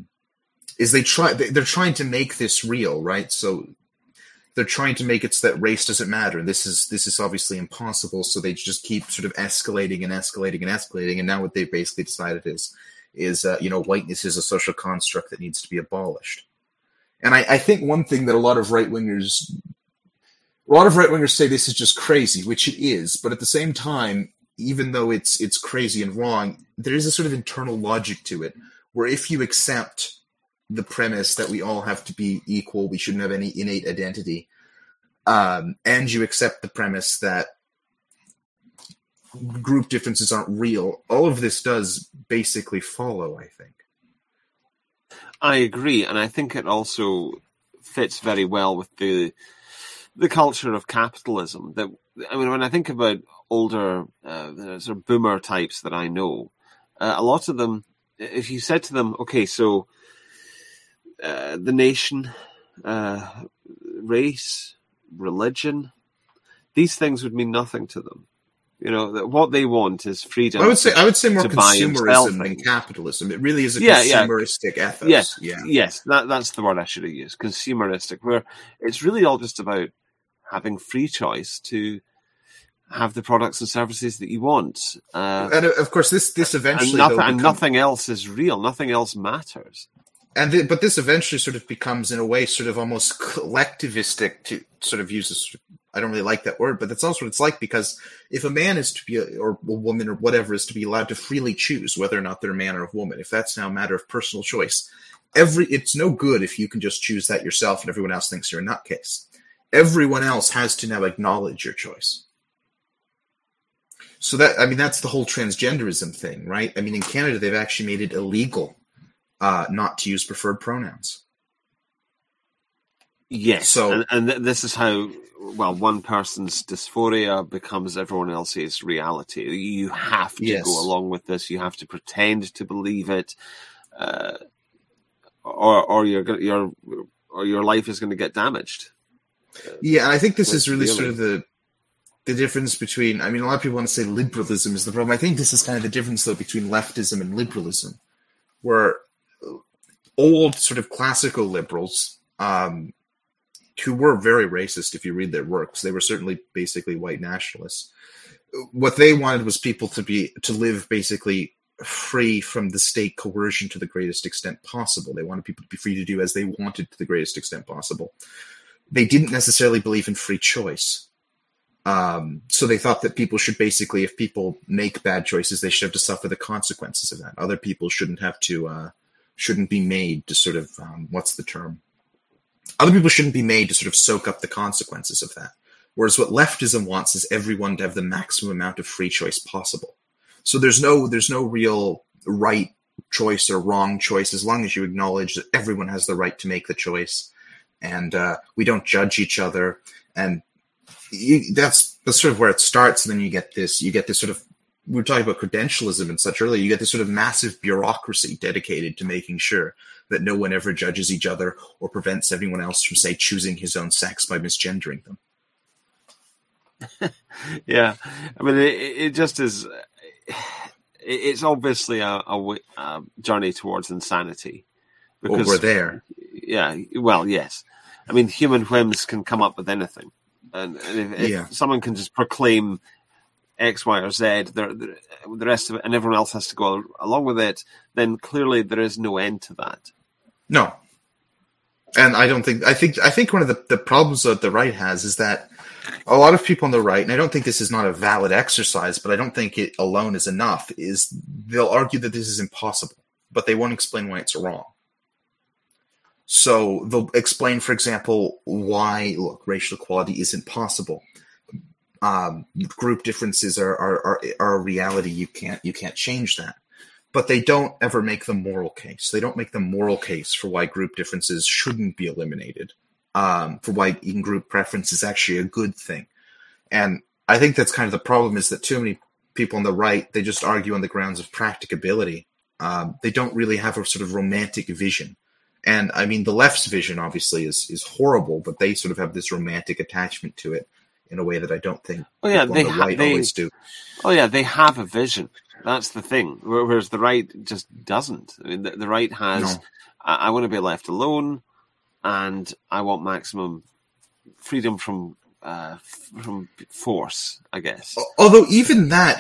trying to make this real, right? So they're trying to make it so that race doesn't matter. This is obviously impossible. So they just keep sort of escalating and escalating and escalating. And now what they've basically decided is whiteness is a social construct that needs to be abolished. And I think one thing that a lot of right wingers say this is just crazy, which it is. But at the same time, even though it's crazy and wrong, there is a sort of internal logic to it, where if you accept the premise that we all have to be equal, we shouldn't have any innate identity, and you accept the premise that group differences aren't real, all of this does basically follow, I think. I agree, and I think it also fits very well with the culture of capitalism. That, I mean, when I think about older sort of boomer types that I know, a lot of them, if you said to them, okay, so the nation, race, religion, these things would mean nothing to them. What they want is freedom. I would say more consumerism than things. Capitalism. It really is a consumeristic ethos. Yes, that's the word I should have used. Consumeristic, where it's really all just about having free choice to have the products and services that you want. And of course, this eventually nothing else is real. Nothing else matters. But this eventually sort of becomes, in a way, sort of almost collectivistic, to sort of use this. I don't really like that word, but that's also what it's like, because if a man is to be, or a woman or whatever is to be allowed to freely choose whether or not they're a man or a woman, if that's now a matter of personal choice, it's no good if you can just choose that yourself and everyone else thinks you're a nutcase. Everyone else has to now acknowledge your choice. So that's the whole transgenderism thing, right? I mean, in Canada, they've actually made it illegal not to use preferred pronouns. Yes, so, and this is how, one person's dysphoria becomes everyone else's reality. You have to go along with this. You have to pretend to believe it, or your life is going to get damaged. Yeah, and I think this is really sort of the difference between. I mean, a lot of people want to say liberalism is the problem. I think this is kind of the difference, though, between leftism and liberalism, where old sort of classical liberals, who were very racist if you read their works, they were certainly basically white nationalists. What they wanted was people to live basically free from the state coercion to the greatest extent possible. They wanted people to be free to do as they wanted to the greatest extent possible. They didn't necessarily believe in free choice. So they thought that people should basically, if people make bad choices, they should have to suffer the consequences of that. Other people shouldn't be made to sort of, what's the term? Other people shouldn't be made to sort of soak up the consequences of that. Whereas what leftism wants is everyone to have the maximum amount of free choice possible. So there's no real right choice or wrong choice, as long as you acknowledge that everyone has the right to make the choice, and we don't judge each other. And that's sort of where it starts. And then you get this sort of we were talking about credentialism and such earlier. You get this sort of massive bureaucracy dedicated to making sure that no one ever judges each other or prevents anyone else from, say, choosing his own sex by misgendering them. Yeah, I mean, it just is. It's obviously a journey towards insanity. Because we're there. Yeah, well, yes. I mean, human whims can come up with anything, and if someone can just proclaim X, Y, or Z, the rest of it, and everyone else has to go along with it, then clearly there is no end to that. No, and I think one of the problems that the right has is that a lot of people on the right, and I don't think this is not a valid exercise, but I don't think it alone is enough, is they'll argue that this is impossible, but they won't explain why it's wrong. So they'll explain, for example, why, look, racial equality isn't possible. Group differences are a reality. You can't change that. But they don't ever make the moral case. They don't make the moral case for why group differences shouldn't be eliminated. For why in-group preference is actually a good thing. And I think that's kind of the problem, is that too many people on the right, they just argue on the grounds of practicability. They don't really have a sort of romantic vision. And I mean, the left's vision obviously is horrible, but they sort of have this romantic attachment to it in a way that I don't think people on the right always do. Oh yeah, they have a vision. That's the thing. Whereas the right just doesn't. I mean, the right has, I want to be left alone, and I want maximum freedom from force, I guess. Although even that,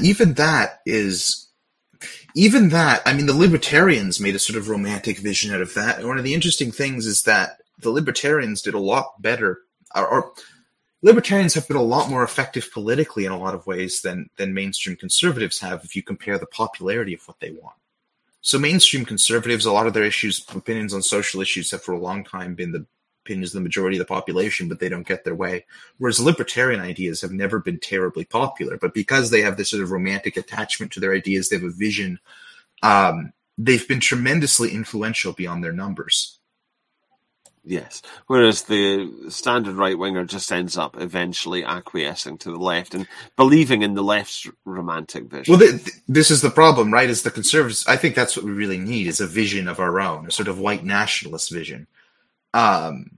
I mean, the libertarians made a sort of romantic vision out of that. And one of the interesting things is that the libertarians did a lot better, or libertarians have been a lot more effective politically in a lot of ways than mainstream conservatives have, if you compare the popularity of what they want. So mainstream conservatives, a lot of their opinions on social issues have for a long time been the opinions of the majority of the population, but they don't get their way. Whereas libertarian ideas have never been terribly popular, but because they have this sort of romantic attachment to their ideas, they have a vision, they've been tremendously influential beyond their numbers. Yes, whereas the standard right-winger just ends up eventually acquiescing to the left and believing in the left's romantic vision. Well, this is the problem, right? Is the conservatives, I think that's what we really need, is a vision of our own, a sort of white nationalist vision. And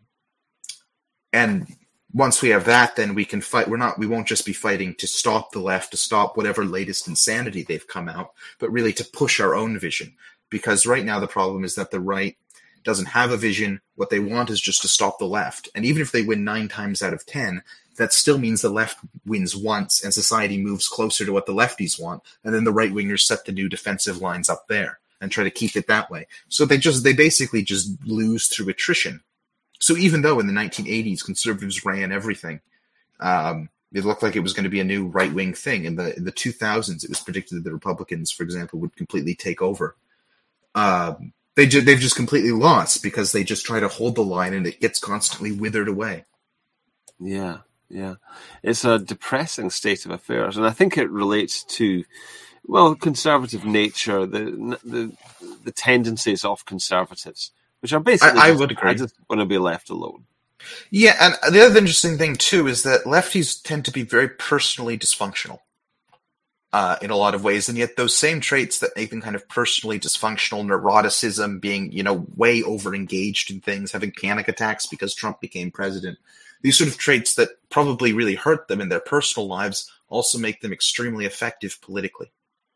once we have that, then we can fight. We won't just be fighting to stop the left, to stop whatever latest insanity they've come out, but really to push our own vision. Because right now the problem is that the right doesn't have a vision. What they want is just to stop the left. And even if they win 9 times out of 10, that still means the left wins once and society moves closer to what the lefties want. And then the right wingers set the new defensive lines up there and try to keep it that way. So they basically just lose through attrition. So even though in the 1980s conservatives ran everything, it looked like it was going to be a new right-wing thing. In the 2000s, it was predicted that the Republicans, for example, would completely take over. They've just completely lost because they just try to hold the line and it gets constantly withered away. Yeah. It's a depressing state of affairs, and I think it relates to, well, conservative nature, the tendencies of conservatives, which are basically I would agree. I just want to be left alone. Yeah, and the other interesting thing too is that lefties tend to be very personally dysfunctional. In a lot of ways, and yet those same traits that make them kind of personally dysfunctional, neuroticism, being, way over-engaged in things, having panic attacks because Trump became president, these sort of traits that probably really hurt them in their personal lives also make them extremely effective politically.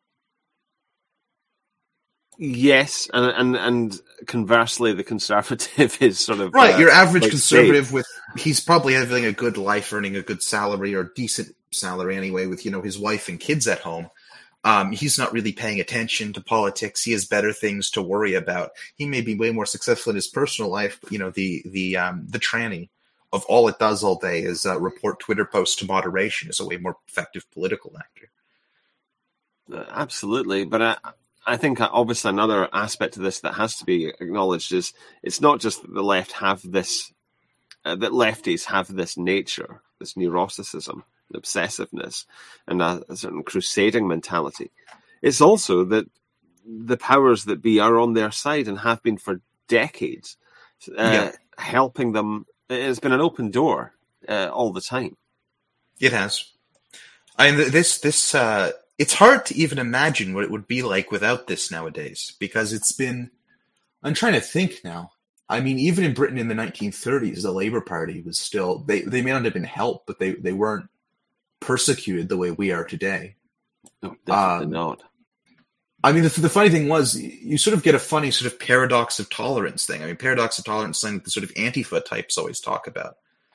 Yes, and conversely, the conservative is sort of... Right, your average conservative he's probably having a good life, earning a good salary, or decent salary anyway, with, his wife and kids at home. He's not really paying attention to politics. He has better things to worry about. He may be way more successful in his personal life, but, the tranny of all it does all day is report Twitter posts to moderation is a way more effective political actor. Absolutely, but I think obviously another aspect of this that has to be acknowledged is it's not just that the left have this, that lefties have this nature, this neuroticism, obsessiveness, and a certain crusading mentality. It's also that the powers that be are on their side and have been for decades, helping them. It's been an open door all the time. It has. I mean, this it's hard to even imagine what it would be like without this nowadays, because it's been. I'm trying to think now. I mean, even in Britain in the 1930s, the Labour Party was still. They may not have been helped, but they weren't persecuted the way we are today. No, definitely not. I mean, the funny thing was, you sort of get a funny sort of paradox of tolerance thing. I mean, paradox of tolerance, something the sort of Antifa types always talk about.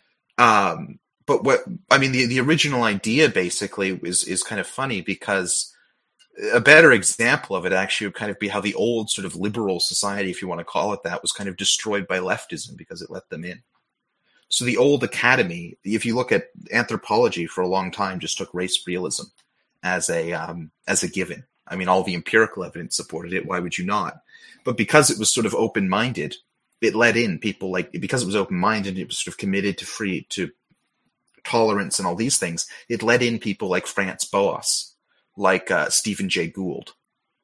But the original idea basically is kind of funny, because a better example of it actually would kind of be how the old sort of liberal society, if you want to call it that, was kind of destroyed by leftism because it let them in. So the old academy, if you look at anthropology for a long time, just took race realism as a given. I mean, all the empirical evidence supported it. Why would you not? But because it was sort of open-minded, it let in people because it was open-minded, it was sort of committed to tolerance and all these things. It let in people like Franz Boas, like Stephen Jay Gould.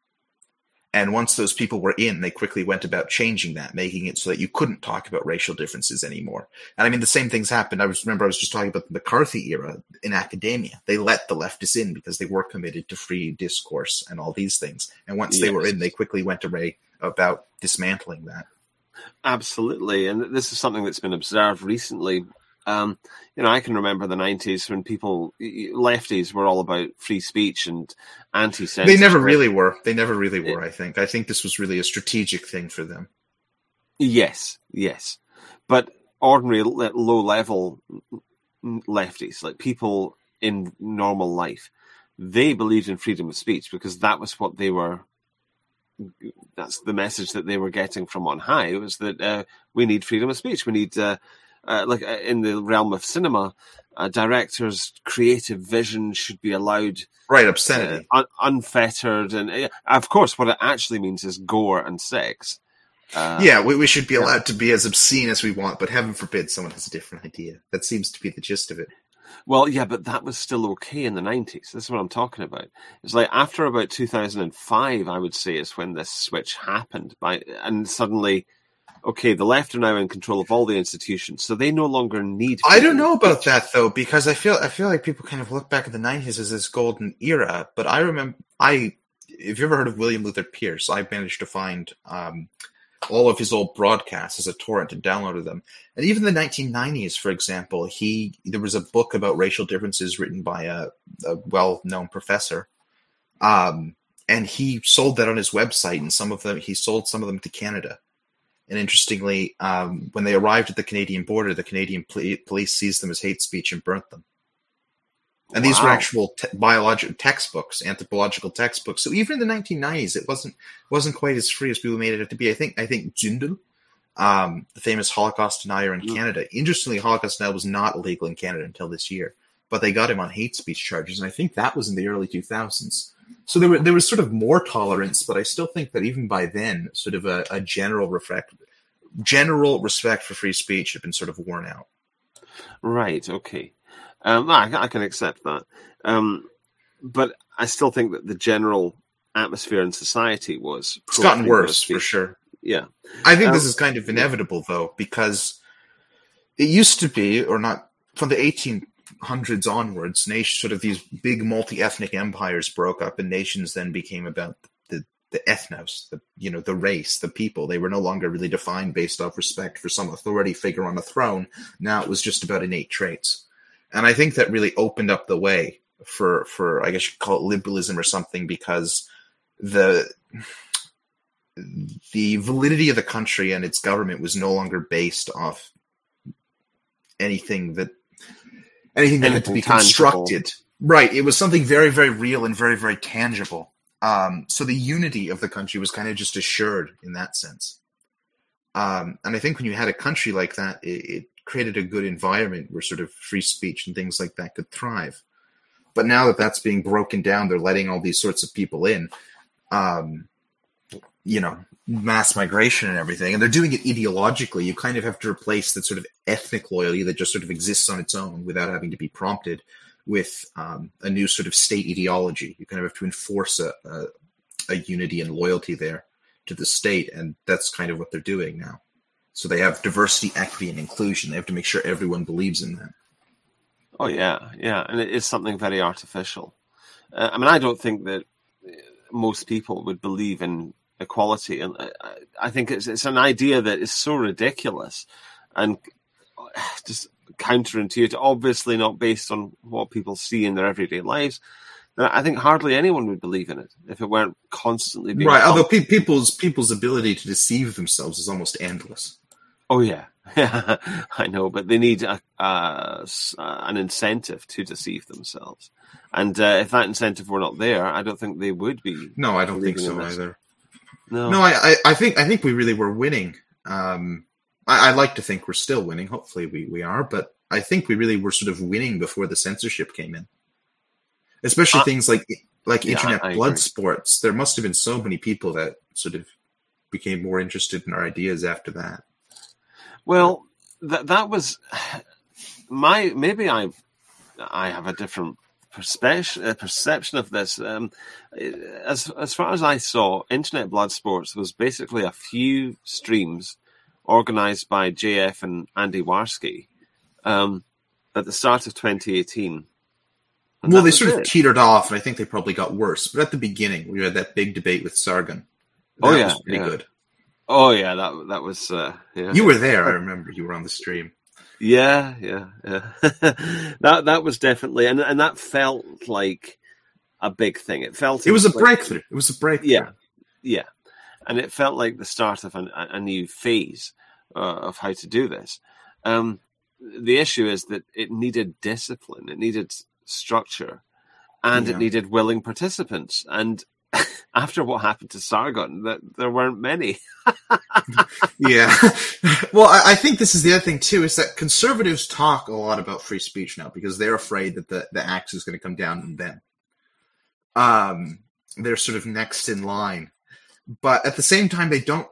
And once those people were in, they quickly went about changing that, making it so that you couldn't talk about racial differences anymore. And I mean, the same things happened. I was just talking about the McCarthy era in academia. They let the leftists in because they were committed to free discourse and all these things. And once they were in, they quickly went about dismantling that. Absolutely. And this is something that's been observed recently. I can remember the 90s when lefties were all about free speech and anti-censorship. They never really were. I think. I think this was really a strategic thing for them. Yes. But ordinary low-level lefties, like people in normal life, they believed in freedom of speech because that was what that's the message that they were getting from on high, was that we need freedom of speech. We need... in the realm of cinema, directors' creative vision should be allowed, right? Obscenity, unfettered, and of course, what it actually means is gore and sex. We should be allowed to be as obscene as we want, but heaven forbid someone has a different idea. That seems to be the gist of it. Well, yeah, but that was still okay in the 90s. This is what I'm talking about. It's like after about 2005, I would say, is when this switch happened. And suddenly. Okay, the left are now in control of all the institutions, so they no longer need... I don't know about that, though, because I feel like people kind of look back at the 90s as this golden era, but I remember... if you ever heard of William Luther Pierce, I managed to find all of his old broadcasts as a torrent and downloaded them. And even the 1990s, for example, there was a book about racial differences written by a well-known professor, and he sold that on his website, and he sold some of them to Canada. And interestingly, when they arrived at the Canadian border, the Canadian police seized them as hate speech and burnt them. And these were actual biological textbooks, anthropological textbooks. So even in the 1990s, it wasn't quite as free as people made it out to be. I think Zundel, the famous Holocaust denier in Canada. Interestingly, Holocaust denial was not illegal in Canada until this year, but they got him on hate speech charges, and I think that was in the early 2000s. So there was sort of more tolerance, but I still think that even by then, sort of a general respect for free speech had been sort of worn out. Right. Okay. I can accept that. But I still think that the general atmosphere in society was... It's gotten worse, for sure. Yeah. I think this is kind of inevitable, though, because it used to be, or not, from the 1800s onwards, nations, sort of these big multi-ethnic empires broke up, and nations then became about the ethnos, the race, the people. They were no longer really defined based off respect for some authority figure on a throne. Now it was just about innate traits. And I think that really opened up the way for I guess you'd call it liberalism or something, because the validity of the country and its government was no longer based off anything that had to be constructed. Right. It was something very, very real and very, very tangible. So the unity of the country was kind of just assured in that sense. And I think when you had a country like that, it created a good environment where sort of free speech and things like that could thrive. But now that that's being broken down, they're letting all these sorts of people in, mass migration and everything, and they're doing it ideologically. You kind of have to replace that sort of ethnic loyalty that just sort of exists on its own without having to be prompted with a new sort of state ideology. You kind of have to enforce a unity and loyalty there to the state, and that's kind of what they're doing now. So they have diversity, equity, and inclusion. They have to make sure everyone believes in that. Oh, yeah, and it is something very artificial. I mean, I don't think that most people would believe in equality, and I think it's an idea that is so ridiculous and just counterintuitive, obviously not based on what people see in their everyday lives. That I think hardly anyone would believe in it if it weren't constantly being right. Although people's ability to deceive themselves is almost endless. Oh yeah, yeah, I know, but they need an incentive to deceive themselves, and if that incentive were not there, I don't think they would be. No, I don't think so either. No, I think we really were winning. I like to think we're still winning. Hopefully we are, but I think we really were sort of winning before the censorship came in. Especially things like internet blood sports. There must have been so many people that sort of became more interested in our ideas after that. Well, that was maybe I have a different perception of this. As far as I saw, Internet Blood Sports was basically a few streams organized by JF and Andy Warski at the start of 2018. Well, they sort of teetered off, and I think they probably got worse. But at the beginning, we had that big debate with Sargon. That was pretty good. Oh yeah, that was. Yeah. You were there. I remember you were on the stream. Yeah. that was definitely, and that felt like a big thing. It was a breakthrough. It was a breakthrough. Yeah, and it felt like the start of a new phase of how to do this. The issue is that it needed discipline. It needed structure, and it needed willing participants. And after what happened to Sargon, there weren't many. Yeah. Well, I think this is the other thing too, is that conservatives talk a lot about free speech now because they're afraid that the axe is going to come down on them. They're sort of next in line, but at the same time, they don't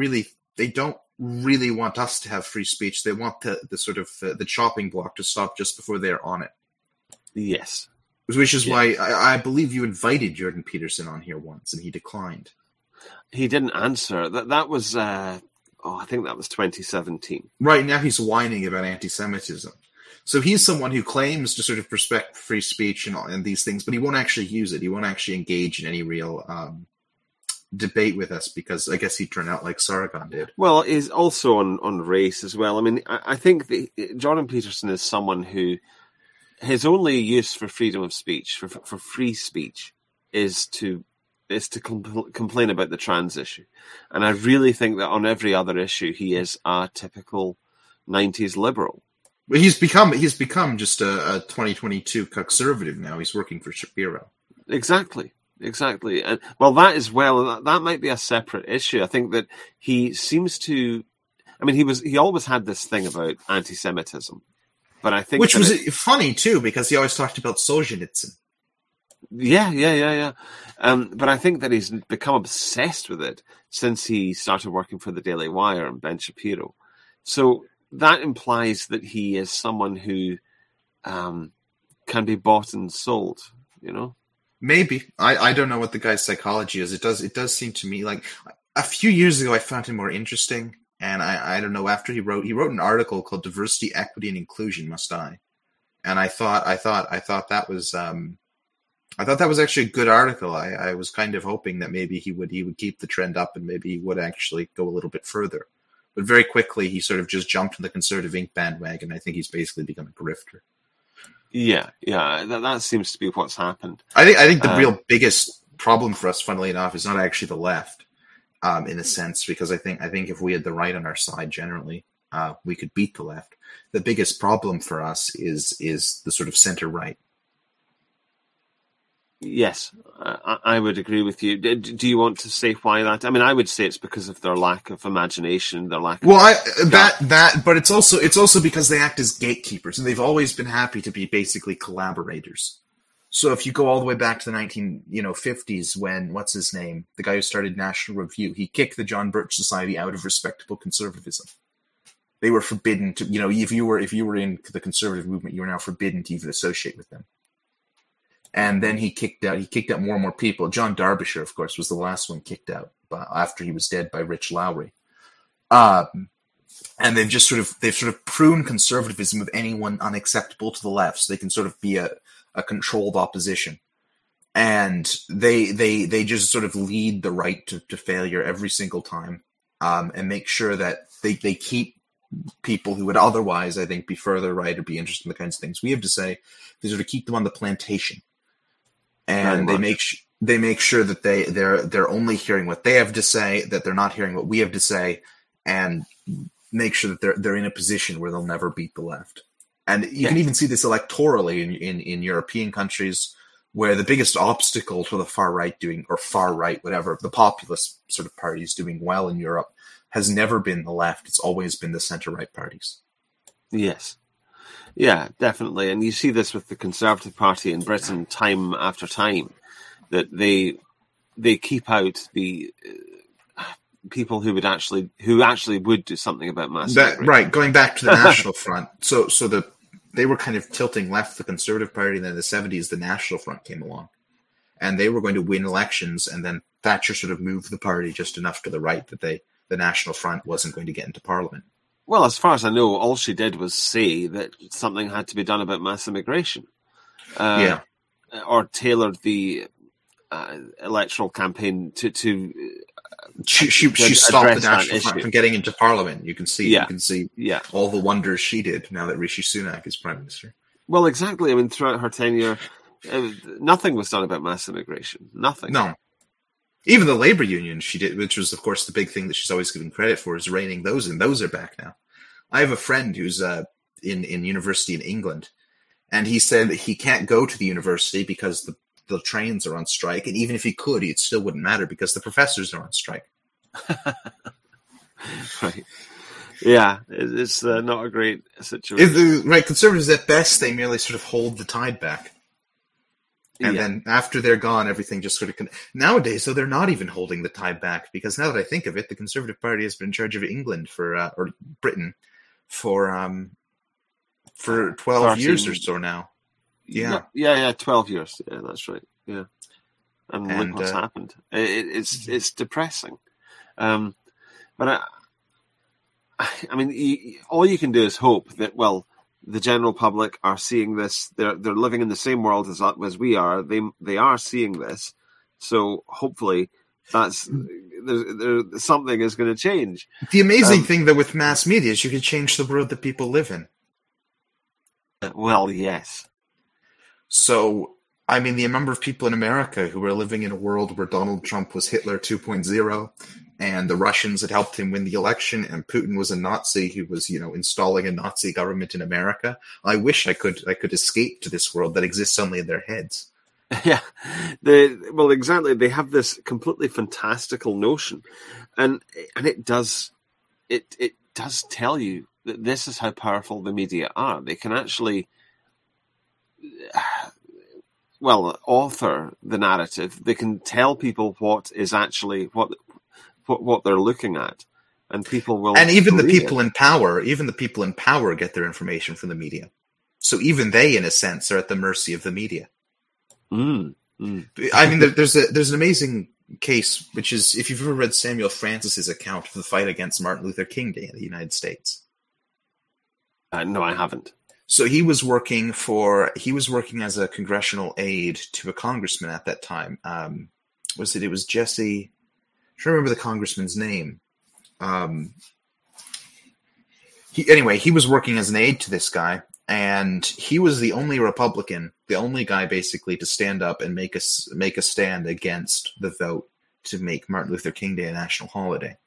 really want us to have free speech. They want the sort of the chopping block to stop just before they're on it. Yes. Which is why I believe you invited Jordan Peterson on here once, and he declined. He didn't answer. That was, I think that was 2017. Right, now he's whining about anti-Semitism. So he's someone who claims to sort of respect free speech and these things, but he won't actually use it. He won't actually engage in any real debate with us because I guess he'd turn out like Sargon did. Well, he's also on race as well. I mean, I think Jordan Peterson is someone who his only use for freedom of speech, for free speech, is to complain about the trans issue. And I really think that on every other issue, he is a typical 90s liberal. But he's become just a 2022 conservative now. He's working for Shapiro. Exactly. And well, that might be a separate issue. I think that he seems to. I mean, he always had this thing about anti-Semitism. But I think was funny too because he always talked about Solzhenitsyn. Yeah. But I think that he's become obsessed with it since he started working for the Daily Wire and Ben Shapiro. So that implies that he is someone who can be bought and sold. You know, maybe I don't know what the guy's psychology is. It does seem to me like a few years ago I found him more interesting. And I don't know, after he wrote an article called Diversity, Equity, and Inclusion Must Die. And I thought that was actually a good article. I was kind of hoping that maybe he would keep the trend up and maybe he would actually go a little bit further. But very quickly he sort of just jumped on the Conservative Inc. bandwagon. I think he's basically become a grifter. Yeah, that seems to be what's happened. I think the real biggest problem for us, funnily enough, is not actually the left. In a sense, because I think if we had the right on our side, generally, we could beat the left. The biggest problem for us is the sort of center right. Yes, I would agree with you. Do you want to say why that? I mean, I would say it's because of their lack of imagination, their lack of... Well, but it's also because they act as gatekeepers, and they've always been happy to be basically collaborators. So if you go all the way back to the 1950s when, what's his name, the guy who started National Review, he kicked the John Birch Society out of respectable conservatism. They were forbidden to, if you were in the conservative movement, you were now forbidden to even associate with them. And then he kicked out more and more people. John Derbyshire, of course, was the last one kicked out after he was dead by Rich Lowry. And they've sort of pruned conservatism of anyone unacceptable to the left, so they can sort of be a controlled opposition. and they just sort of lead the right to failure every single time, and make sure that they keep people who would otherwise, I think, be further right or be interested in the kinds of things we have to say. They sort of keep them on the plantation, and they make sure that they're only hearing what they have to say, that they're not hearing what we have to say, and make sure that they're in a position where they'll never beat the left. And you can even see this electorally in European countries, where the biggest obstacle to the far right whatever, the populist sort of parties doing well in Europe has never been the left. It's always been the center-right parties. Yes. Yeah, definitely. And you see this with the Conservative Party in Britain time after time, that they keep out the people who actually would do something about mass immigration. Right, going back to the National Front. So they were kind of tilting left, the Conservative Party, and then in the 70s, the National Front came along. And they were going to win elections, and then Thatcher sort of moved the party just enough to the right that the National Front wasn't going to get into Parliament. Well, as far as I know, all she did was say that something had to be done about mass immigration. Or tailored the electoral campaign to She stopped the National Front from getting into Parliament. You can see all the wonders she did now that Rishi Sunak is Prime Minister. Well, exactly. I mean, throughout her tenure, nothing was done about mass immigration. Nothing. No. Even the Labour Union she did, which was, of course, the big thing that she's always given credit for, is reining those in. Those are back now. I have a friend who's in university in England, and he said he can't go to the university because the trains are on strike, and even if he could, it still wouldn't matter because the professors are on strike. Right. Yeah, it's not a great situation. Conservatives at best, they merely sort of hold the tide back. And then after they're gone, everything just sort of... Nowadays, though, they're not even holding the tide back, because now that I think of it, the Conservative Party has been in charge of England or Britain for 12 13 years or so now. Yeah, 12 years. Yeah, that's right. Yeah. And look what's happened. It's depressing. But I mean, all you can do is hope that, well, the general public are seeing this. They're living in the same world as we are. They are seeing this. So hopefully there's something is going to change. The amazing thing, though, with mass media is you can change the world that people live in. Well, yes. So, I mean, the number of people in America who were living in a world where Donald Trump was Hitler 2.0, and the Russians had helped him win the election, and Putin was a Nazi who was, installing a Nazi government in America. I wish I could escape to this world that exists only in their heads. Yeah, well, exactly. They have this completely fantastical notion, and it does tell you that this is how powerful the media are. They can actually, author the narrative. They can tell people what is actually what they're looking at, and people will. And even the people in power, get their information from the media. So even they, in a sense, are at the mercy of the media. I mean, there's an amazing case, which is, if you've ever read Samuel Francis's account of the fight against Martin Luther King Day in the United States. No, I haven't. So he was working as a congressional aide to a congressman at that time. It was Jesse? I'm trying to remember the congressman's name. He was working as an aide to this guy, and he was the only Republican, the only guy basically to stand up and make a stand against the vote to make Martin Luther King Day a national holiday.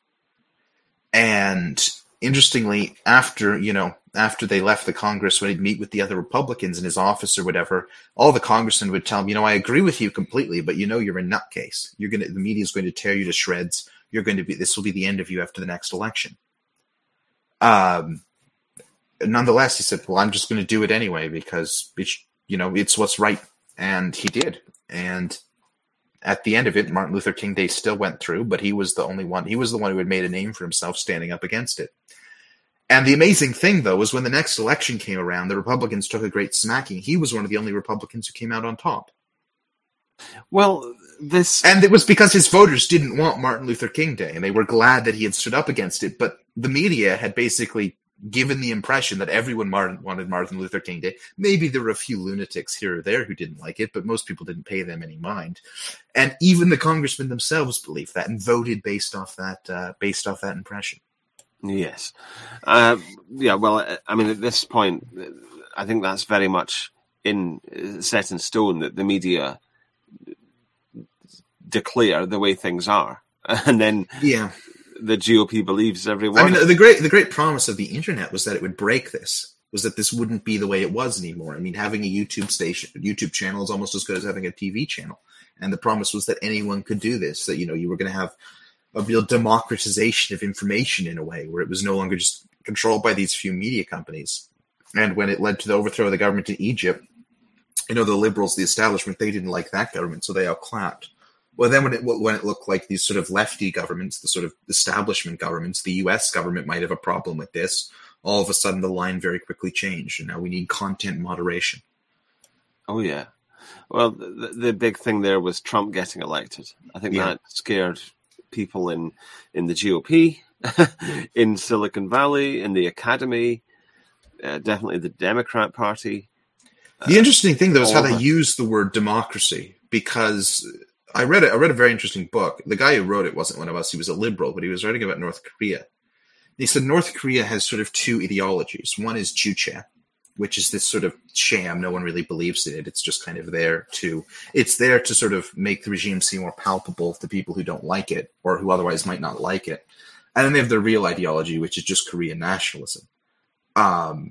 And interestingly, after they left the Congress, when he'd meet with the other Republicans in his office or whatever, all the congressmen would tell him, I agree with you completely, but you're a nutcase. The media's going to tear you to shreds. This will be the end of you after the next election. Nonetheless, he said, well, I'm just going to do it anyway because it's what's right. And he did. And at the end of it, Martin Luther King Day still went through, but he was the only one. He was the one who had made a name for himself standing up against it. And the amazing thing, though, was when the next election came around, the Republicans took a great smacking. He was one of the only Republicans who came out on top. Well, and it was because his voters didn't want Martin Luther King Day, and they were glad that he had stood up against it. But the media had basically given the impression that everyone wanted Martin Luther King Day. Maybe there were a few lunatics here or there who didn't like it, but most people didn't pay them any mind. And even the congressmen themselves believed that and voted based off that impression. Yes. Well, I mean, at this point, I think that's very much set in stone that the media declare the way things are. And then the GOP believes every word. I mean, the great promise of the internet was that it would break this, was that this wouldn't be the way it was anymore. I mean, having a YouTube channel is almost as good as having a TV channel. And the promise was that anyone could do this, that, you were going to have a real democratization of information in a way where it was no longer just controlled by these few media companies. And when it led to the overthrow of the government in Egypt, the liberals, the establishment, they didn't like that government, so they all clapped. Well, then when it looked like these sort of lefty governments, the sort of establishment governments, the U.S. government might have a problem with this, all of a sudden the line very quickly changed, and now we need content moderation. Oh, yeah. Well, the big thing there was Trump getting elected. I think that scared people in the GOP, in Silicon Valley, in the academy, definitely the Democrat Party. The interesting thing, though, is how they use the word democracy, because I read a very interesting book. The guy who wrote it wasn't one of us. He was a liberal, but he was writing about North Korea. He said North Korea has sort of two ideologies. One is Juche, which is this sort of sham. No one really believes in it. It's just kind of there to sort of make the regime seem more palpable to people who don't like it or who otherwise might not like it. And then they have the real ideology, which is just Korean nationalism. But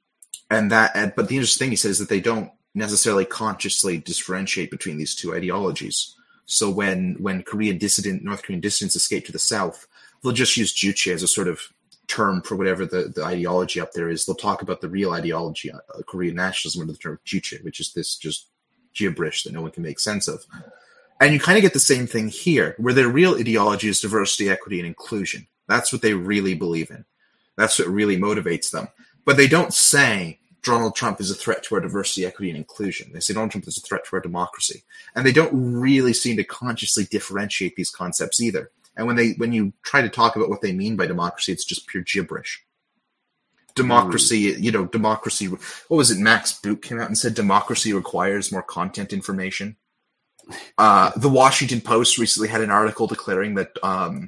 the interesting thing, he says, that they don't necessarily consciously differentiate between these two ideologies. So when North Korean dissidents escape to the south, they'll just use Juche as a sort of term for whatever the ideology up there is. They'll talk about the real ideology, Korean nationalism, under the term Juche, which is this just gibberish that no one can make sense of. And you kind of get the same thing here, where their real ideology is diversity, equity, and inclusion. That's what they really believe in. That's what really motivates them. But they don't say Donald Trump is a threat to our diversity, equity, and inclusion. They say Donald Trump is a threat to our democracy. And they don't really seem to consciously differentiate these concepts either. And when you try to talk about what they mean by democracy, it's just pure gibberish. Democracy, democracy. What was it? Max Boot came out and said democracy requires more content information. The Washington Post recently had an article declaring that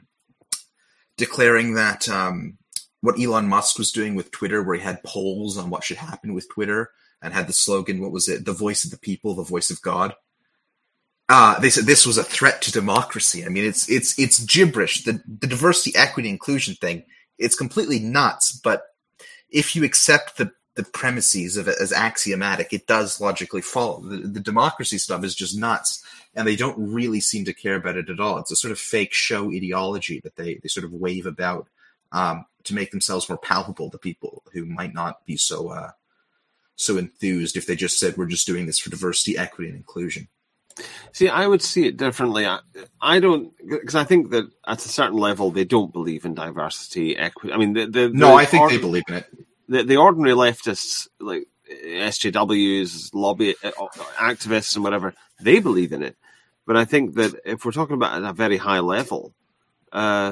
what Elon Musk was doing with Twitter, where he had polls on what should happen with Twitter and had the slogan, what was it? The voice of the people, the voice of God. They said this was a threat to democracy. I mean, it's gibberish. The diversity, equity, inclusion thing, it's completely nuts. But if you accept the premises of it as axiomatic, it does logically follow. The democracy stuff is just nuts, and they don't really seem to care about it at all. It's a sort of fake show ideology that they sort of wave about to make themselves more palpable to people who might not be so enthused if they just said, we're just doing this for diversity, equity, and inclusion. See, I would see it differently. I don't, because I think that at a certain level they don't believe in diversity, equity. I mean, I think they believe in it. The ordinary leftists, like SJWs, lobby activists, and whatever, they believe in it. But I think that if we're talking about at a very high level, I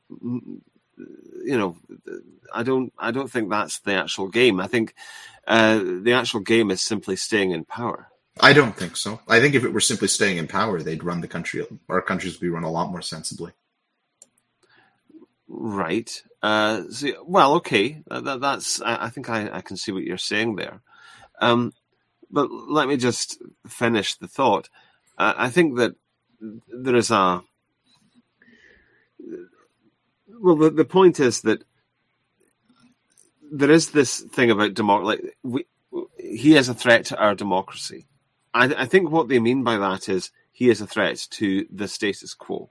don't think that's the actual game. I think the actual game is simply staying in power. I don't think so. I think if it were simply staying in power, they'd run the country. Our countries would be run a lot more sensibly. Right. Okay. That's. I think I can see what you're saying there. But let me just finish the thought. I think that there is a. Well, the point is that there is this thing about democracy. He is a threat to our democracy. I think what they mean by that is he is a threat to the status quo.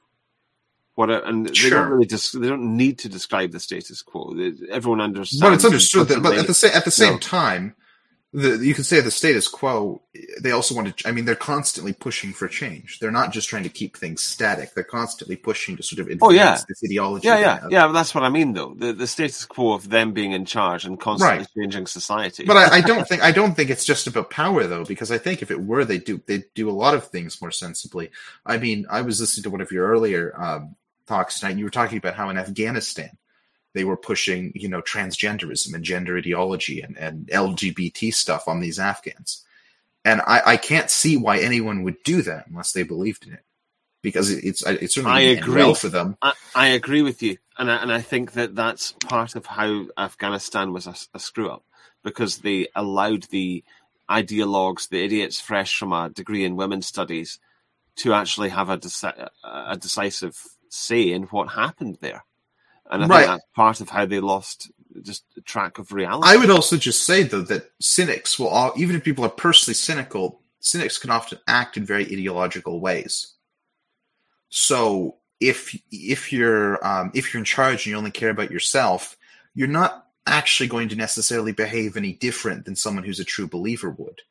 They don't need to describe the status quo. Everyone understands. But it's understood that. But at the same time, you can say the status quo. They also want to. I mean, they're constantly pushing for change. They're not just trying to keep things static. They're constantly pushing to sort of advance this ideology. Yeah. That's what I mean, though. The status quo of them being in charge and constantly changing society. But I don't think it's just about power, though, because I think if it were, they'd do a lot of things more sensibly. I mean, I was listening to one of your earlier talks tonight, and you were talking about how in Afghanistan, they were pushing, transgenderism and gender ideology and LGBT stuff on these Afghans. And I can't see why anyone would do that unless they believed in it, because it's certainly well for them. I agree with you, and I think that's part of how Afghanistan was a screw up, because they allowed the ideologues, the idiots fresh from a degree in women's studies, to actually have a decisive say in what happened there. And I think that's part of how they lost just track of reality. I would also just say, though, that cynics even if people are personally cynical, cynics can often act in very ideological ways. So if you're in charge and you only care about yourself, you're not actually going to necessarily behave any different than someone who's a true believer would.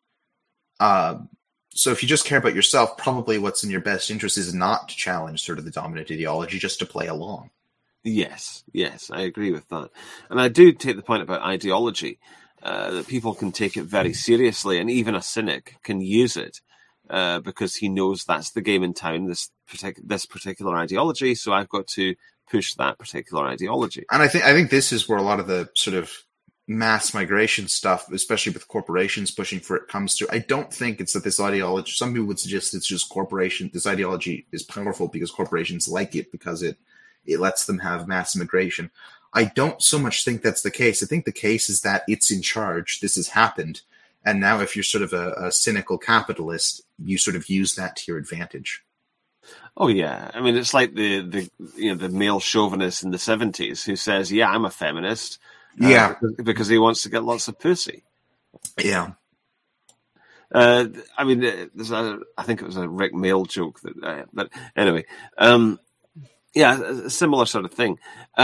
So if you just care about yourself, probably what's in your best interest is not to challenge sort of the dominant ideology, just to play along. Yes, I agree with that. And I do take the point about ideology, that people can take it very seriously, and even a cynic can use it because he knows that's the game in town, this particular ideology, so I've got to push that particular ideology. And I think this is where a lot of the sort of mass migration stuff, especially with corporations pushing for it, comes to. I don't think it's that this ideology, some people would suggest it's just this ideology is powerful because corporations like it, because it lets them have mass immigration. I don't so much think that's the case. I think the case is that it's in charge. This has happened. And now if you're sort of a cynical capitalist, you sort of use that to your advantage. Oh, yeah. I mean, it's like the male chauvinist in the 70s who says, yeah, I'm a feminist. Because he wants to get lots of pussy. Yeah. I mean, I think it was a Rick Mail joke. But anyway. Yeah, a similar sort of thing.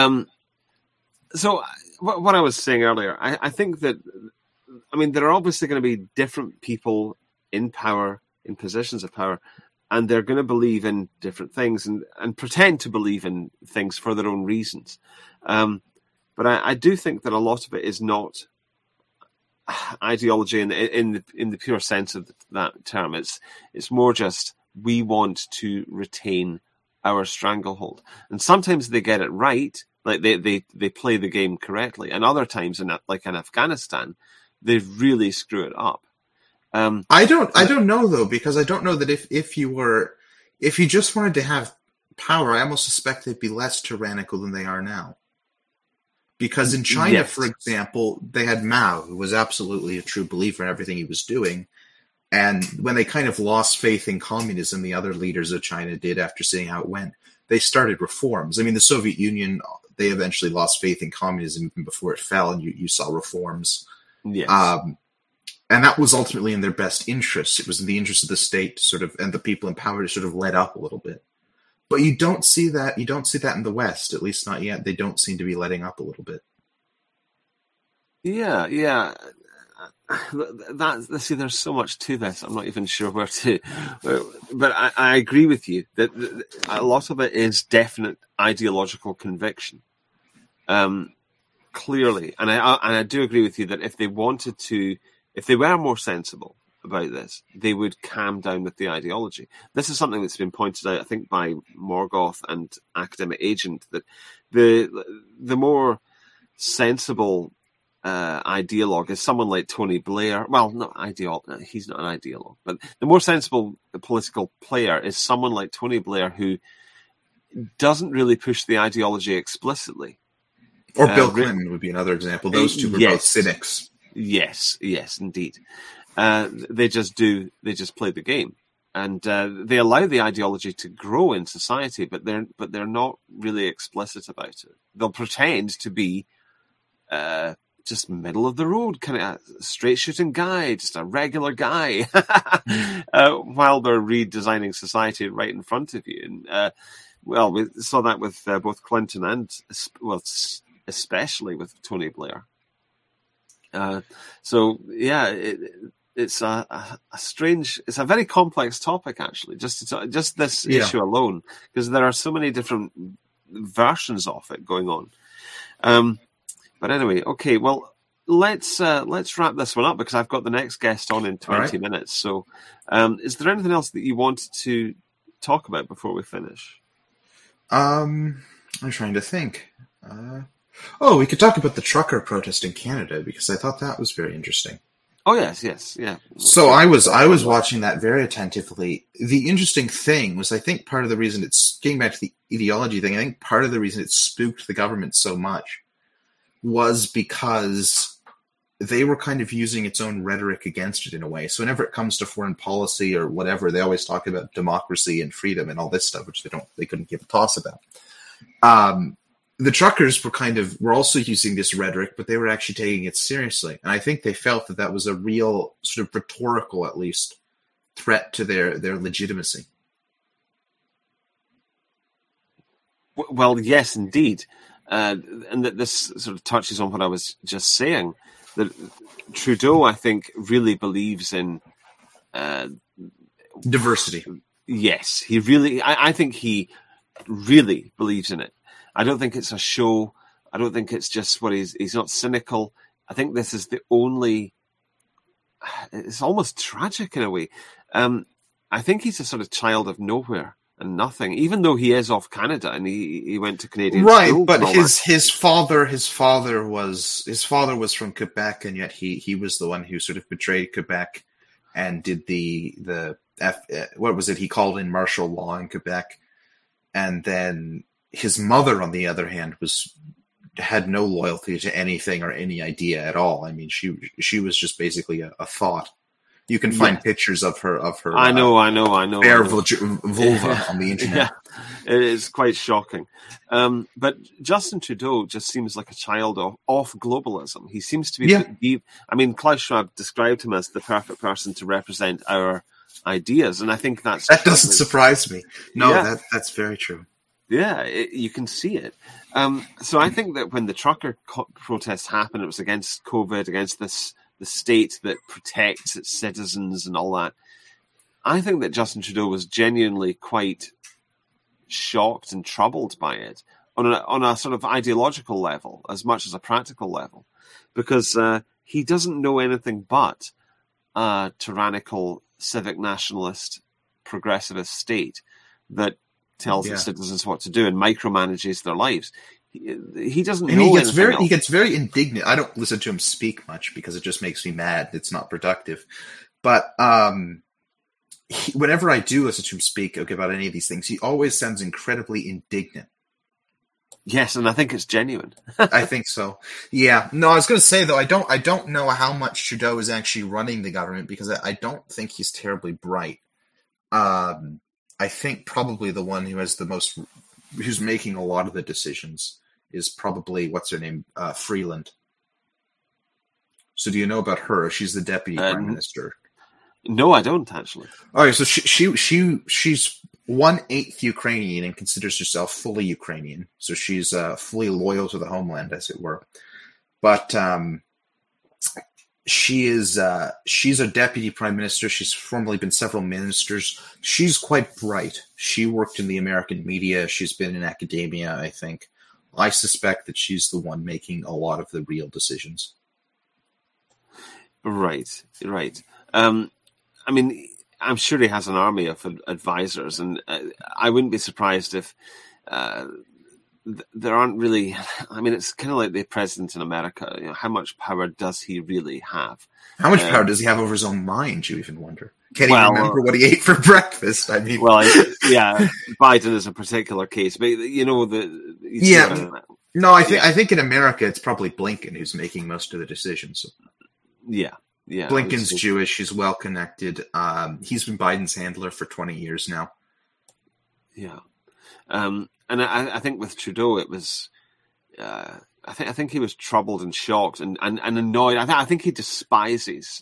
So what I was saying earlier, I think that, I mean, there are obviously going to be different people in power, in positions of power, and they're going to believe in different things and pretend to believe in things for their own reasons. But I do think that a lot of it is not ideology in the pure sense of that term. It's more just we want to retain our stranglehold, and sometimes they get it right, like they play the game correctly, and other times, like in Afghanistan, they really screw it up. I don't know though, because I don't know that if you just wanted to have power, I almost suspect they'd be less tyrannical than they are now. Because in China, for example, they had Mao, who was absolutely a true believer in everything he was doing. And when they kind of lost faith in communism, the other leaders of China did, after seeing how it went, they started reforms. I mean, the Soviet Union, they eventually lost faith in communism even before it fell, and you saw reforms. Yes. And that was ultimately in their best interest. It was in the interest of the state to sort of, and the people in power to sort of let up a little bit. But you don't see that. You don't see that in the West, at least not yet. They don't seem to be letting up a little bit. Yeah. See, there's so much to this. I'm not even sure where to. But I agree with you that a lot of it is definite ideological conviction. Clearly, and I do agree with you that if they wanted to, if they were more sensible about this, they would calm down with the ideology. This is something that's been pointed out, I think, by Morgoth and Academic Agent, that the more sensible ideologue is someone like Tony Blair. Well, he's not an ideologue, but the more sensible political player is someone like Tony Blair, who doesn't really push the ideology explicitly. Or Bill Clinton would be another example. Those two were both cynics. Yes, indeed. They just play the game, and they allow the ideology to grow in society, but they're not really explicit about it. They'll pretend to be just middle of the road, kind of straight shooting guy, just a regular guy, while they're redesigning society right in front of you. And we saw that with both Clinton and especially with Tony Blair. So yeah, it's a strange, it's a very complex topic actually. Just this issue alone, because there are so many different versions of it going on. But anyway, okay. Well, let's wrap this one up, because I've got the next guest on in 20 minutes. So, is there anything else that you wanted to talk about before we finish? I'm trying to think. Oh, we could talk about the trucker protest in Canada because I thought that was very interesting. Oh yes, yeah. So I was watching that very attentively. The interesting thing was, I think part of the reason it's getting back to the ideology thing. I think part of the reason it spooked the government so much was because they were kind of using its own rhetoric against it in a way. So whenever it comes to foreign policy or whatever, they always talk about democracy and freedom and all this stuff, which they couldn't give a toss about. The truckers were also using this rhetoric, but they were actually taking it seriously. And I think they felt that was a real sort of rhetorical, at least, threat to their legitimacy. Well, yes, indeed. And that this sort of touches on what I was just saying, that Trudeau, I think, really believes in diversity. Yes, he really, I think he really believes in it. I don't think it's a show. I don't think it's just what he's not cynical. I think this is the only, it's almost tragic in a way. I think he's a sort of child of nowhere and nothing, even though he is off Canada and he went to Canadian right, school. But his father was from Quebec, and yet he was the one who sort of betrayed Quebec and did what was it? He called in martial law in Quebec, and then his mother, on the other hand, had no loyalty to anything or any idea at all. I mean, she was just basically a thought. You can find pictures of her. I know. Bare vulva on the internet. Yeah, it is quite shocking. But Justin Trudeau just seems like a child of globalism. He seems to be. I mean, Klaus Schwab described him as the perfect person to represent our ideas, and I think that doesn't surprise me. No, that's very true. Yeah, you can see it. So I think that when the trucker protests happened, it was against COVID, against the state that protects its citizens and all that. I think that Justin Trudeau was genuinely quite shocked and troubled by it on a sort of ideological level as much as a practical level, because he doesn't know anything but a tyrannical, civic nationalist, progressivist state that tells its citizens what to do and micromanages their lives. He doesn't know anything else. He gets very indignant. I don't listen to him speak much because it just makes me mad. It's not productive. But whenever I do listen to him speak about any of these things, he always sounds incredibly indignant. Yes, and I think it's genuine. I think so. Yeah. No, I was going to say, though, I don't know how much Trudeau is actually running the government, because I don't think he's terribly bright. I think probably the one who has who's making a lot of the decisions is probably, what's her name? Freeland. So do you know about her? She's the deputy prime minister. No, I don't actually. All right, so she's 1/8 Ukrainian and considers herself fully Ukrainian. So she's fully loyal to the homeland, as it were. But she's a deputy prime minister. She's formerly been several ministers. She's quite bright. She worked in the American media. She's been in academia, I think. I suspect that she's the one making a lot of the real decisions. Right. I mean, I'm sure he has an army of advisors, and I wouldn't be surprised if there aren't really. I mean, it's kind of like the president in America. You know, how much power does he really have? How much power does he have over his own mind? You even wonder. Can he remember what he ate for breakfast? I mean, Biden is a particular case, but you know No, I think in America it's probably Blinken who's making most of the decisions. Yeah. Blinken's Jewish. He's well connected. He's been Biden's handler for 20 years now. Yeah, and I think with Trudeau, it was. I think he was troubled and shocked and annoyed. I think he despises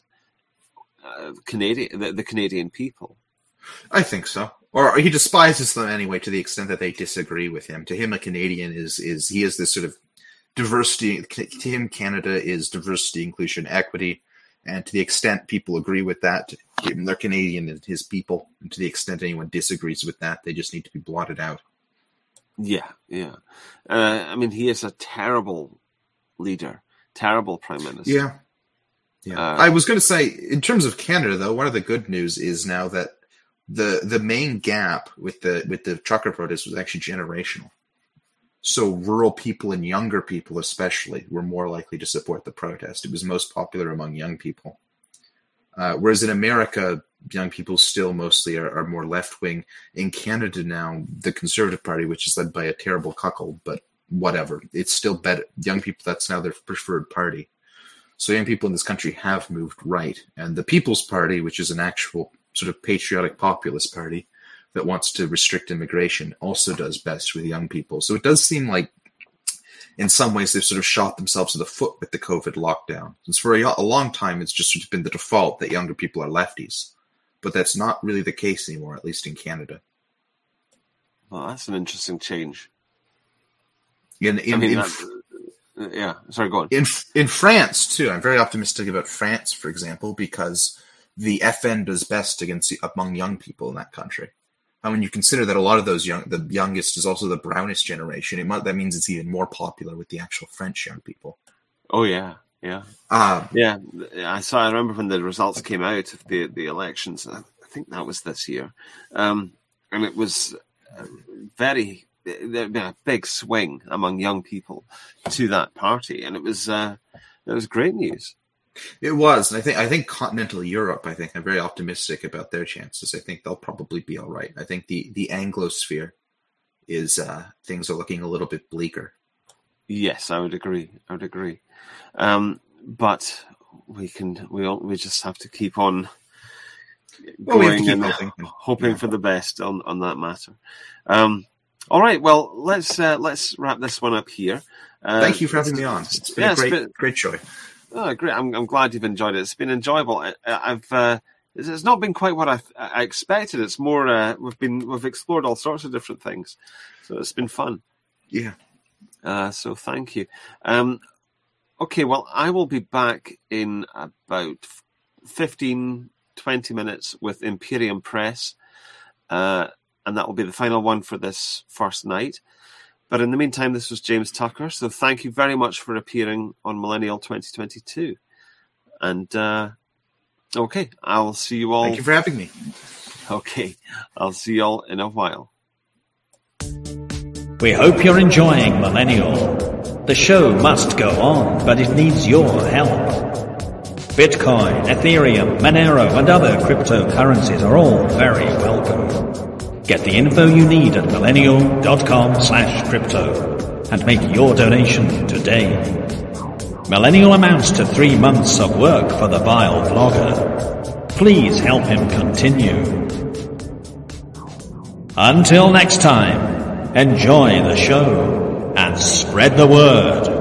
the Canadian people. I think so, or he despises them anyway, to the extent that they disagree with him. To him, a Canadian is this sort of diversity. To him, Canada is diversity, inclusion, equity. And to the extent people agree with that, they're Canadian and his people. And to the extent anyone disagrees with that, they just need to be blotted out. Yeah. I mean, he is a terrible leader, terrible prime minister. Yeah. I was going to say, in terms of Canada, though, one of the good news is now that the main gap with the trucker protest was actually generational. So rural people and younger people especially were more likely to support the protest. It was most popular among young people. Whereas in America, young people still mostly are more left-wing. In Canada now, the Conservative Party, which is led by a terrible cuckold, but whatever, it's still better. Young people, that's now their preferred party. So young people in this country have moved right. And the People's Party, which is an actual sort of patriotic populist party that wants to restrict immigration, also does best with young people. So it does seem like in some ways they've sort of shot themselves in the foot with the COVID lockdown. Since for a long time it's just sort of been the default that younger people are lefties. But that's not really the case anymore, at least in Canada. Well, that's an interesting change. Sorry, go on. In France, too, I'm very optimistic about France, for example, because the FN does best among young people in that country. And when you consider that a lot of those the youngest is also the brownest generation, that means it's even more popular with the actual French young people. Oh, yeah. I remember when the results came out of the elections. I think that was this year, and it was there'd been a big swing among young people to that party, and it was great news. It was, and I think continental Europe. I'm very optimistic about their chances. I think they'll probably be all right. I think the Anglosphere is things are looking a little bit bleaker. Yes, I would agree. But we just have to keep on going and hoping for the best on that matter. All right, well, let's wrap this one up here. Thank you for having me on. It's been great joy. Oh, great! I'm glad you've enjoyed it. It's been enjoyable. It's not been quite what I expected. It's more we've explored all sorts of different things, so it's been fun. Yeah. So thank you. Okay, well, I will be back in about 15-20 minutes with Imperium Press, and that will be the final one for this first night. But in the meantime, this was James Tucker, so thank you very much for appearing on Millennial 2022. And, okay, I'll see you all. Thank you for having me. Okay, I'll see you all in a while. We hope you're enjoying Millennial. The show must go on, but it needs your help. Bitcoin, Ethereum, Monero, and other cryptocurrencies are all very welcome. Get the info you need at millennial.com/crypto and make your donation today. Millennial amounts to 3 months of work for the vile vlogger. Please help him continue. Until next time, enjoy the show and spread the word.